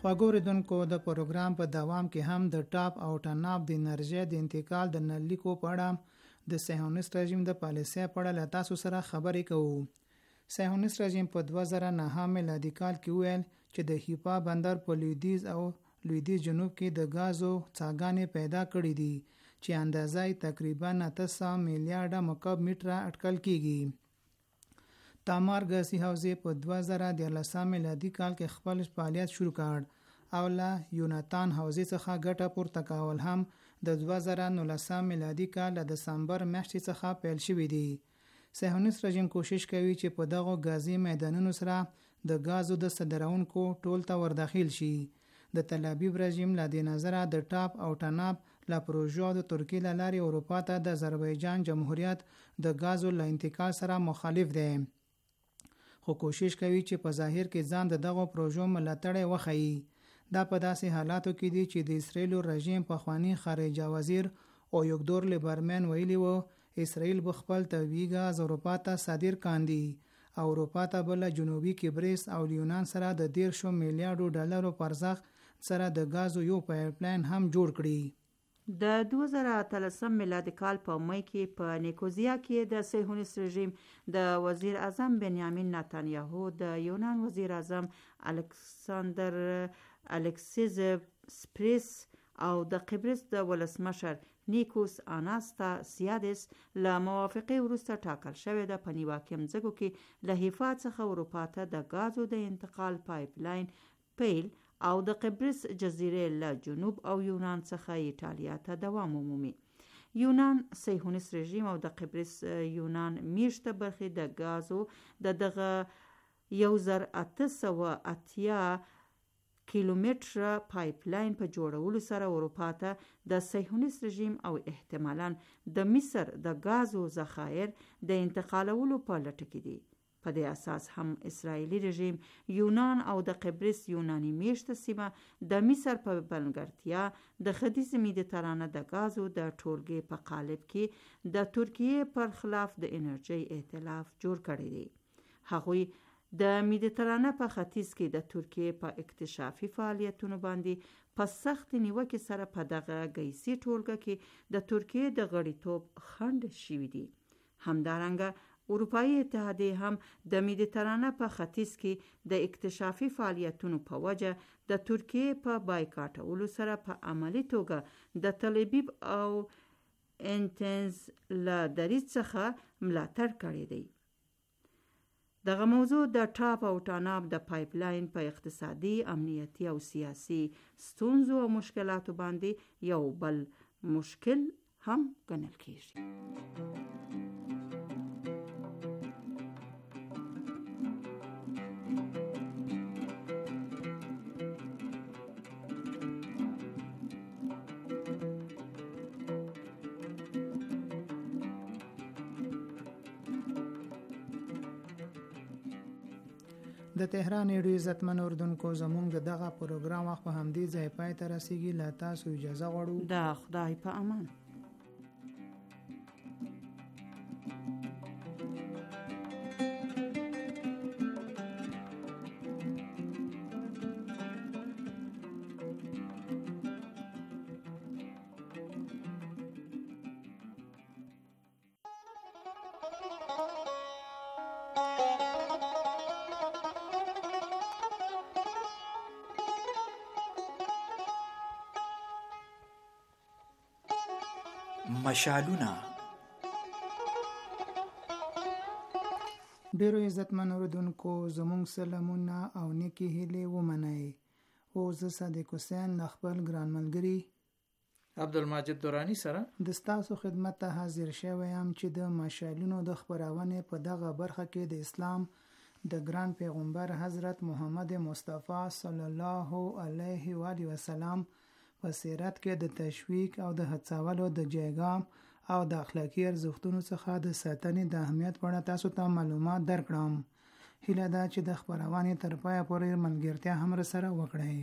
خواږه اوریدونکو د پروګرام په دوام کې هم د ټاپ او ټناب د انرژي د انتقال د نلیکو په اړه د صهیونیست رژیم د پالیسۍ په اړه له تاسو سره خبرې کوو. صهیونیست رژیم په دوه زره نهه میلادي کال کې ویل چې د هیپا بندر په لویدیځ او لویدیځ جنوب کې د غازو څاګانې پیدا کړې دي چې اندازه یې تقریبا اته سوه میلیارډ مکعب متره اټکل کیږي. تامار ګازي حوزې په دوه زره دیارلسم میلادي کال کې خپل فعالیت شروع کړ او له یوناتان حوزې څخه ګټه پورته کول هم د دوه زره نولسم میلادي کال د دسمبر میاشتې څخه پیل شوی دی. صهیونیست رژیم کوشش کوي چې په دغه غازي میدانونو سره د غازو د صادرونکو ټول ته ورداخل شي. د تل ابیب رژیم له دې نظره د ټاپ او ټناب لا پروژو د ترکیې له لارې اروپا ته د آذربایجان جمهوریت د غازو له انتقال سره مخالف دی، خو کوشش کوي چې په ظاهر کې ځان د دغه پروژو ملاتړ وښيي. دا په داسې حالاتو کې دي چې د اسرایل رژیم په خوانی خارجه وزیر او یوګدور لیبرمن ویلي وو اسرایل به خپل طبیعي غاز اروپا ته صادر کاندي او اروپا ته بل جنوبي کبریس او یونان سره د ډیر شو میلیارډ ډالرو پرځخ سره د غازو یو پایپلاین هم جوړ کړي. د دوه زره اتلسم میلادي کال په مای کې په نیکوزیا کې د صهیونیست رژیم د وزیر اعظم بنیامین نتانیاهو، د یونان وزیر اعظم الکساندر الکسیز سپریس او د قبرس د ولسمشر نیکوس اناستاسیادس له موافقې وروسته ټاکل شوې ده په نیواکې مځکو کې له هیفا څخه اروپا ته د غازو د انتقال پایپلاین پیل او د قبرس جزیره له جنوب او یونان څخه ایټالیا ته دوام ومومي. یونان صهیونیست رژیم او د قبرس یونان میشته برخې د غازو د دغه یو زر اته سوه اتیا کیلومتره پایپلاین په جوړولو سره اروپا ته د صهیونیست رژیم او احتمالاً د مصر د غازو ذخایر د انتقالولو په لټه کې دي. په دې اساس هم اسرایلی رژیم یونان او د قبرس یونانی میشته سیمه د مصر په بنګرتیا د ختیځ مدیترانه د غازو د ټولګې په قالب کې د ترکیې پر خلاف د انرژي ائتلاف جوړ کړی دی. هغوی د مدیترانه په ختیځ کې د ترکیې په اکتشافي فعالیتونو باندې په سخت نیوکې سره په دغه ګیسي ټولګه کې د ترکیې د غړیتوب خنډ شوي دي. همدارنګه اروپایي اتحادیه هم د مدیترانه په ختیځ کې د اکتشافي فعالیتونو په وجه د ترکیې په بایکاټولو سره په عملی توګه د تل ابیب او انتنز له دریځ څخه ملاتړ کړی دی. دغه موضوع د ټاپ او ټاناب د پایپلاین په اقتصادي، امنیتي او سیاسي ستونزو او مشکلاتو باندې یو بل مشکل هم ګڼل کیږي. د تهران ډیرو عزتمن اردوونکو زموږ د دغه پروګرام وخت په همدې ځای پای ته رسیږي. له تاسو اجازه غواړو. د خدای په امان. مشالونه ډیرو عزتمن اوریدونکو زموږ سلامونه او نیکی هیلې ومنئ. او زه صادق حسین له خپل ګران ملګري عبدالمجید دورانی سره د ستاسو خدمت ته حاضر شوی یم چې د مشالونو د خپرونې په دغه برخه کې د اسلام د ګران پیغمبر حضرت محمد مصطفی صلی الله علیه و آله وسلم په سیرت کې د تشویق او د هڅولو د جایګام او د اخلاقی ارزښتونو څخه د ساتنې د اهمیت په اړه تاسو ته معلومات درکړم. هیله ده چې د خپرونې تر پایه پورې ملګرتیا هم سره وکړئ.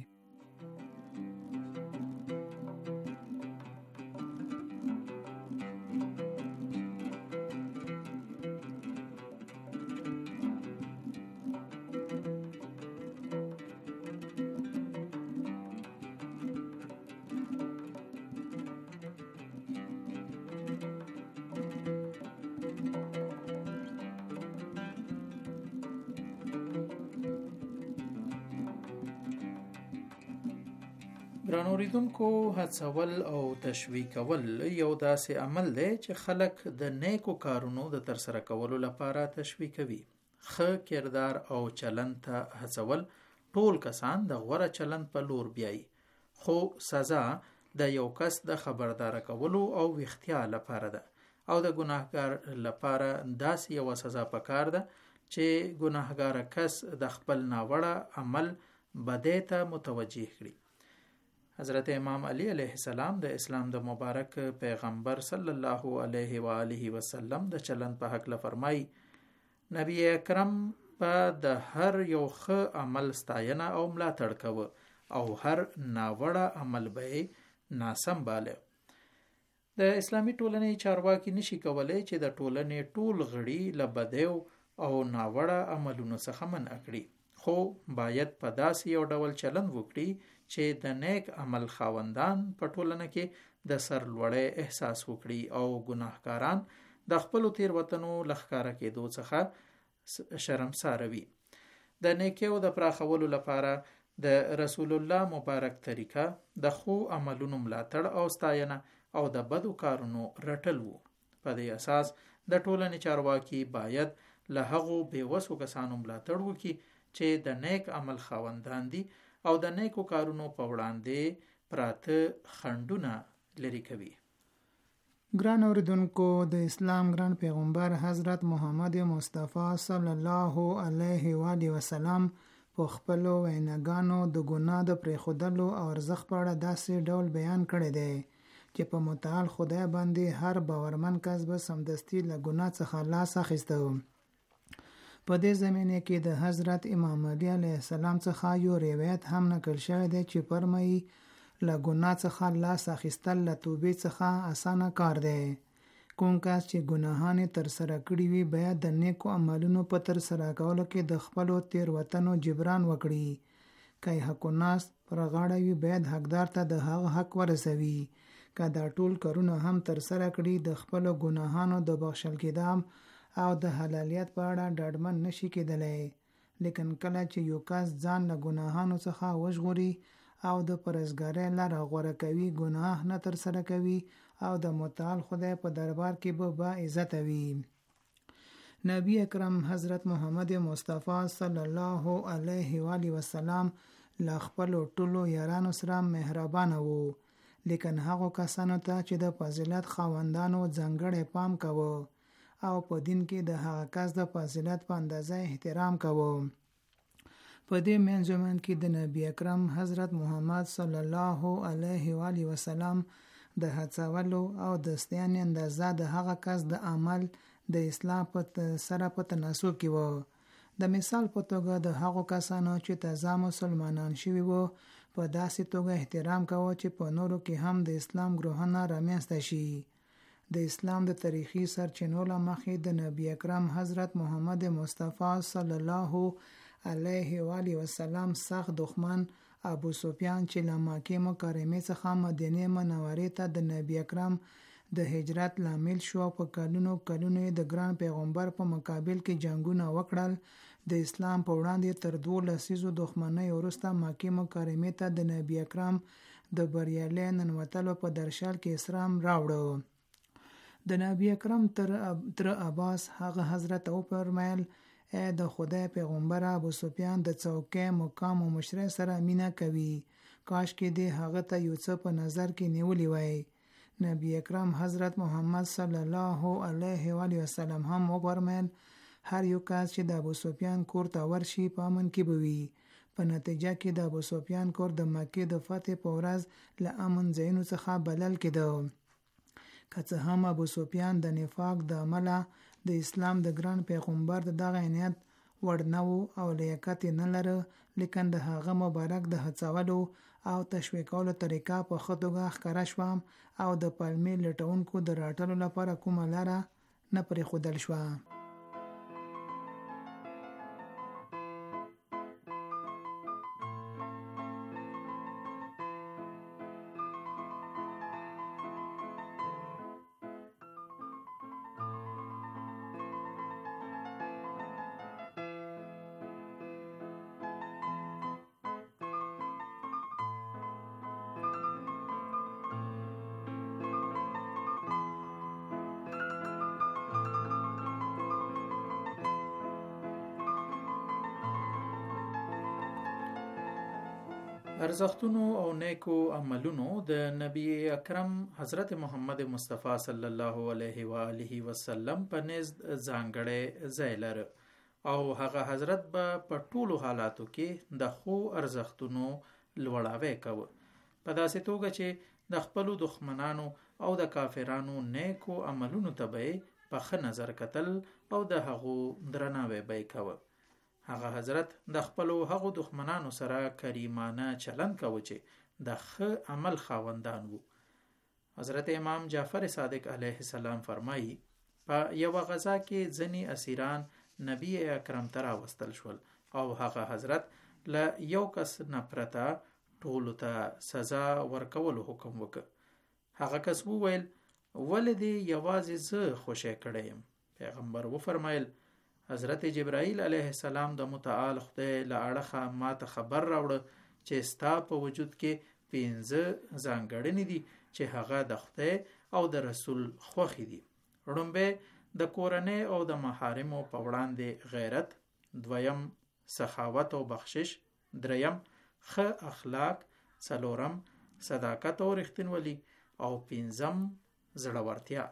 ګران اوریدونکو، هڅول او تشویق کول یو داسې عمل دی چې خلک د نیکو کارونو د ترسره کولو لپاره تشویق کوي. ښه کردار او چلند ته هڅول ټول کسان د غوره چلند په لور بیایي، خو سزا د یو کس د خبردار کولو او ویختیا لپاره ده او د ګناهګار لپاره داسې یو سزا پکار ده چې ګناهګار کس د خپل ناوړه عمل بدی ته متوجه کړي. حضرت امام علی علیه السلام د اسلام د مبارک پیغمبر صلی الله علیه و آله وسلم د چلند په حق له فرمایي، نبی اکرم په د هر یو ښه عمل ستاینه او ملاتړ کوه او هر ناوړه عمل به ناسم باله. د اسلامی ټولنې چارواکي نشي کولای چې د ټولنې ټول غړي له بدیو او ناوړه عملونو څخه منع کړي، خو باید په داسې یو ډول چلند وکړي چې د نیک عمل خاوندان په ټولنه کې د سرلوړۍ احساس وکړي او ګناهکاران د خپلو تیروتنو له ښکاره کېدو څخه شرمساره وي. د نیکیو د پراخولو لپاره د رسول الله مبارک طریقه د ښو عملونو ملاتړ او ستاینه او د بدو کارونو رټل وو. په دې اساس د ټولنې چارواکي باید له هغو بېوسو کسانو ملاتړ وکړي چې د نیک عمل خاوندان دي او د نیکو کارونو په وړاندې پراته خنډونه لري کوي. ګران اوریدونکو، د اسلام ګران پیغمبر حضرت محمد مصطفی صلی الله علیه و آله وسلم په خپلو ویناګانو د ګناه د پرېښودلو او ارزښت په اړه داسې ډول بیان کړی دی چې په متعال خدای باندې هر باورمن کس به سمدستي له ګناه څخه لاس اخیسته. په دې زمینه کې د حضرت امام علی علیه السلام څخه یو روایت هم نقل شوی دی چې فرمایي، له ګناه څخه لاس اخیستل له توبې څخه اسانه کار دی. کوم کس چې ګناهان تر سره کړي وي باید د نیکو عملونو په تر سره کولو کې د خپلو تیروتنو جبران وکړي. که یې حق الناس پر غاړه وي باید حقدار ته د هغه حق ورسوي. که دا ټول کارونه هم تر سره کړي د خپلو ګناهانو د بخښل کېدام او د حلالیت په اړه ډاډمن نشي کېدلی. لیکن کله چې یو کس ځان له ګناهانو څخه وژغوري او د پرهیزګارۍ لاره غوره کوي، ګناه نه تر سره کوي او د متعال خدای په دربار کې به با عزت وي. نبی اکرم حضرت محمد مصطفی صلی الله علیه و آله وسلم له خپلو ټولو یارانو سره مهربانه وو، لیکن هغو کسانو ته چې د فضیلت خاوندانو ځانګړی پام کوه او په دین کې د هغه کس د فضیلت په اندازه احترام کوو. په دې منځمن کې د نبی اکرم حضرت محمد صلی الله علیه و آله وسلم د هڅولو او د ستاینې اندازه د هغه کس د عمل د اسلام په سره په تناسب کې وو. د مثال په توګه د هغو کسانو چې تازه مسلمانان شوي وو په داسې توګه احترام کوو چې په نورو کې هم د اسلام گروهونه رامنځته شي. د اسلام د تاریخي سرچینو له مخې د نبی اکرم حضرت محمد مصطفی صلی الله علیه و آله وسلم سخت دښمن ابو سفیان چې له مکې مکرمې څخه مدینه منورې ته د نبی اکرم د هجرت لامل شو، په کلونو کلونو د ګران پیغمبر په مقابل کې جنگونه وکړل. د اسلام په وړاندې تر دوه لسیزو دښمنۍ وروسته مکې مکرمې ته د نبی اکرم د بریالي ننوتلو په درشل کې اسلام راوړو. د نبی اکرم تر تر عباس هغه حضرت او فرمایل، ای د خدای پیغمبر، ابو سفیان د څوکۍ مقام او مشرۍ سره مینه کوي، کاش کې دې هغه ته یو څه په نظر کې نیولی وای. نبی اکرم حضرت محمد صلی الله علیه و آله وسلم هم وفرمایل، هر یو کس چې د ابو سفیان کور ته ورشي په امن کې به وي. په نتیجه کې د ابو سفیان کور د مکې د فتح په ورځ له امن ځایونو څخه بلل کېده. که څه هم ابو سفیان د نفاق د عمله د اسلام د ګران پیغمبر د دغه عنایت وړ نه وو او لیاقت نه لره، لیکن د هغه مبارک د هڅولو او تشویقولو طریقه په ښه توګه ښکاره شوه او د پلمې لټونکو د راټلو لپاره کومه لاره نه پرېښودل شوه. ارزښتونو او نیکو عملونو د نبی اکرم حضرت محمد مصطفی صلی الله علیه و آله وسلم په نزد ځانګړی ځای لري او هغه حضرت به په ټولو حالاتو کې د خو ارزښتونو لوړاوی کوي په داسې توګه چې د خپل دښمنانو او د کافرانو نیکو عملونو ته به په ښه نظر کتل او د هغو درناوی به کوي هغه حضرت د خپل هغو دښمنانو سره کریمانه چلند کوي چې د ښه عمل خاوندان وو حضرت امام جعفر صادق علیه السلام فرمایي په یو غزا کې ځنی اسیران نبی اکرم ته راوستل شول او هغه حضرت له یو کس نه پرته ټولو ته سزا ورکولو حکم وکړ هغه کس وویل ولې دې یوازې زه خوشی کړی یم پیغمبر وفرمایل حضرت جبرائیل علیه السلام د متعال خدای له اړخه ما ته خبر راوړ چې ستا په وجود کې پنځه ځانګړنې دي چې هغه د خدای او د رسول خوښې دي لومبه د کورنۍ او د محارمو په وړاندې غیرت دویم سخاوت او بخشش دریم ښه اخلاق څلورم صداقت او رښتینولي او پنځم زړورتیا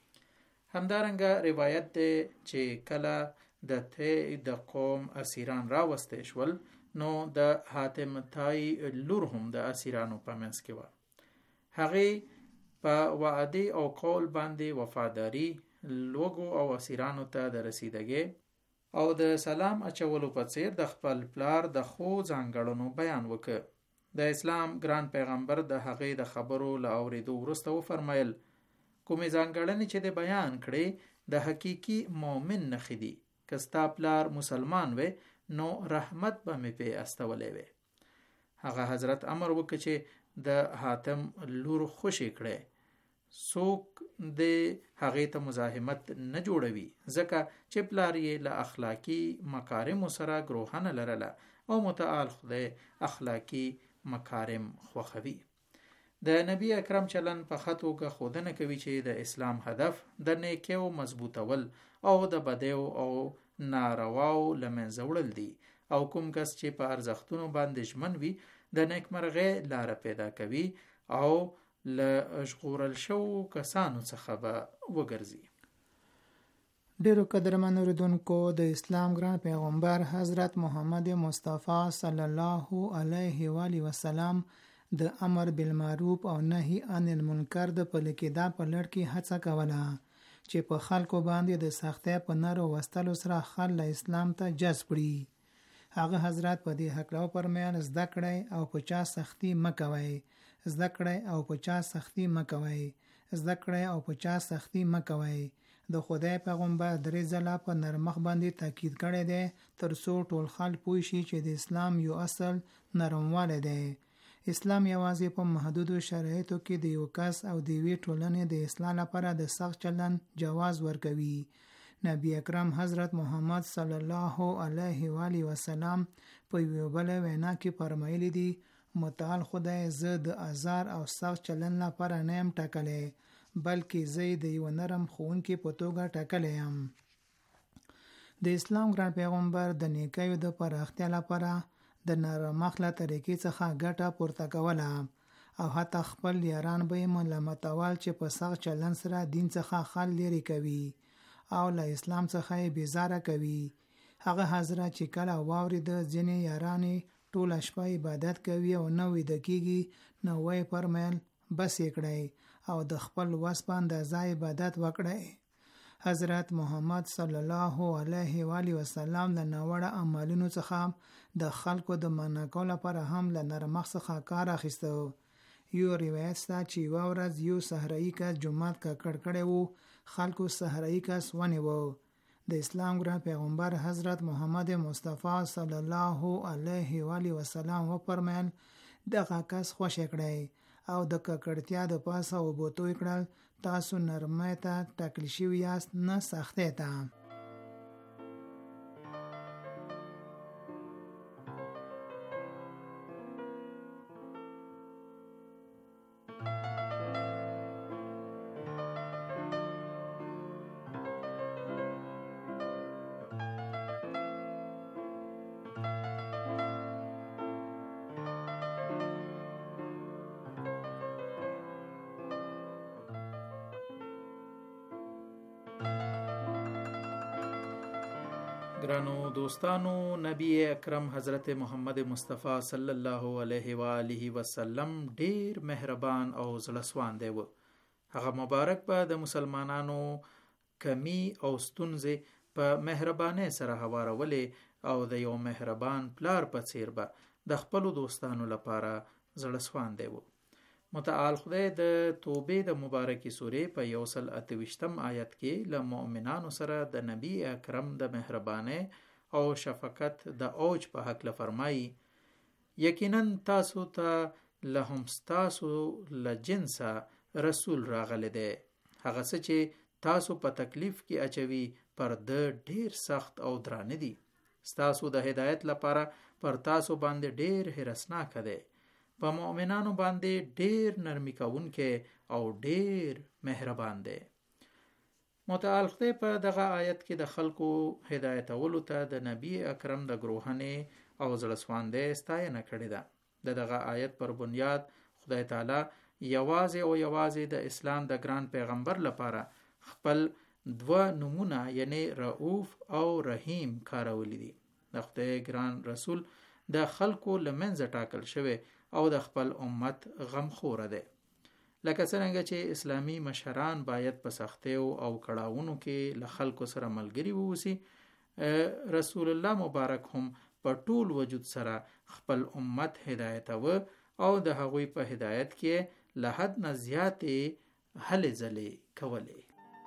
همدارنګه روایت دی چې کله د ته د قوم اسیران راوستې شول نو د حاتم تای لور هم د اسیرانو په منځ کې و هغه په وعده او قول باندې وفاداری لوګو او اسیرانو ته د رسیدګي او د سلام اچولو په څیر د خپل پلار د خو ځانګړنو بیان وکړ د اسلام ګران پیغمبر د هغه د خبرو له اوریدو وروسته وفرمایل کومې ځانګړنې چې د بیان کړي د حقيقي مؤمن نښې دي که ستا پلار مسلمان وي نو رحمت به مې په استولې وي هغه حضرت امر وکړ چې د حاتم لور خوشی کړي څوک د هغه ته مزاحمت نه جوړوي ځکه چې پلار یې له اخلاقی مکارم سره ګروهنه لرله او متعال خدای اخلاقی مکارم خوښوي د نبی اکرم چلن په خطوګه خودنه کوي چې د اسلام هدف د نیکیو مضبوطول او د بدیو او نارواو لمنځه وړل دي او کوم کس چې په ارزښتونو باندې ژمن وي د نیکمرغۍ لار پیدا کوي او له ژغورل شو کسانو څخه به وګرځي ډیرو قدرمن اوریدونکو د اسلام ګران پیغمبر حضرت محمد مصطفی صلی الله علیه و آله وسلم د امر بالمعروف او نهي عن المنکر د پلي کېدا په لړ کې هڅه کوله چې په خلکو باندې د سختۍ په نرو وستلو سره خل اسلام ته جذب کړي هغه حضرت په دې حق له پرمایل زده کړی او په چا سختی مکوي زده کړی او په چا سختی مکوي زده کړی او په چا سختی مکوي د خدای پیغمبر درې ځله په نرمخ باندې تاکید کړی دی تر څو ټول خلک پوه شي چې د اسلام یو اصل نرموالی دی اسلام یوازې په محدودو شرایطو کې د یو کس او د یوې ټولنې د اصلاح لپاره د سخت چلند جواز ورکوي نبی اکرم حضرت محمد صلی الله علیه و آله وسلم په یو بل وینا کې فرمایلی دی متعال خدای زه د آزار او سخت چلند لپاره نه يم ټاکلی بلکې زه د یو نرم ښوونکي په توګه ټاکلی یم د اسلام ګران پیغمبر د نیکیو د پراختیا لپاره د نرمخله طریقې څخه ګټه پورته کوله او حتی خپل یاران به ملامتول چې په سخت چلن سره دین څخه خل لري کوي او له اسلام څخه بیزاره کوي هغه حضرت چې کله واوري د ځینې یارانې ټول شپه عبادت کوي او نو وید کیږي نو وای پرمل بس کړی او د خپل وس باندې ځای عبادت وکړي حضرت محمد صلی الله علیه و آله وسلم د نوړه عملونو څخه د خلکو د منع کولو لپاره هم له نرمخ څخه کار اخیسته یو روایت ستا چې یو ورځ یو صحرایي کس جمعات کا کړ کړی وو خلکو صحرایي کس ونیو د اسلام ګران پیغمبر حضرت محمد مصطفی صلی الله علیه و آله وسلم و فرمایل دغه کس خوش کړی او د ککړتیا د پاسه وبوتو کړل تاسو نرمه ته ټاکل شوی یاست نه سختۍ ته ګرانو دوستانو، نبی اکرم حضرت محمد مصطفی صلی الله علیه و آله وسلم ډیر مهربان او زړه دی و. هغه مبارک به د مسلمانانو کمی او ستونزې په مهربانۍ سره هوارولې او د یو مهربان پلار په څیر به د خپل دوستانو لپاره زړه دی و. متعال خدای د توبې د مبارکی سورې په یو سل اته ویشتم آیت کې له مؤمنانو سره د نبی اکرم د مهربانۍ او شفقت د اوج په حق له فرمایي: یقینا تاسو ته له هم تاسو له جنسه رسول راغلی دی، هغه څه چې تاسو په تکلیف کې اچوي پر د ډیر سخت او درانه دي. ستاسو د هدایت لپاره پر تاسو باندې ډیر هرسناک دی، په مؤمنانو باندې ډیر نرمی کوونکې او ډیر مهربان دی. متعال خدای په دغه آیت کې د خلکو هدایتولو ته د نبی اکرم د ګروهنې او زړهسواندۍ ستاینه کړې ده. د دغه آیت پر بنیاد خدای تعالی یوازې او یوازې د اسلام د ګران پیغمبر لپاره خپل دوه نمونه یعنی رؤوف او رحیم کارولی دي. د خدای ګران رسول د خلکو لمنځه ټاکل شوی او د خپل امت غمخوره دی. لکه څنګه چې اسلامی مشران باید په سختیو او کړاوونو کې له خلکو سره ملګری ووسی، رسول الله مبارک هم په ټول وجود سره خپل امت هدایتوه او د هغوی په هدایت کې له حد نه زیاتې هلې ځلې کولې.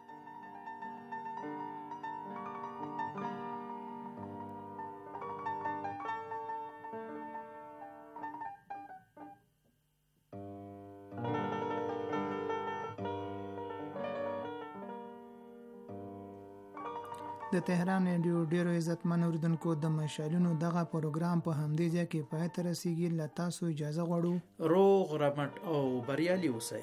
د تهران رادیو ډیرو عزتمن اوریدونکو، د مشالونو دغه پروګرام په همدې ځای کې پای ته رسیږي. له تاسو اجازه غواړو روغ رمټ او بریالي اوسئ.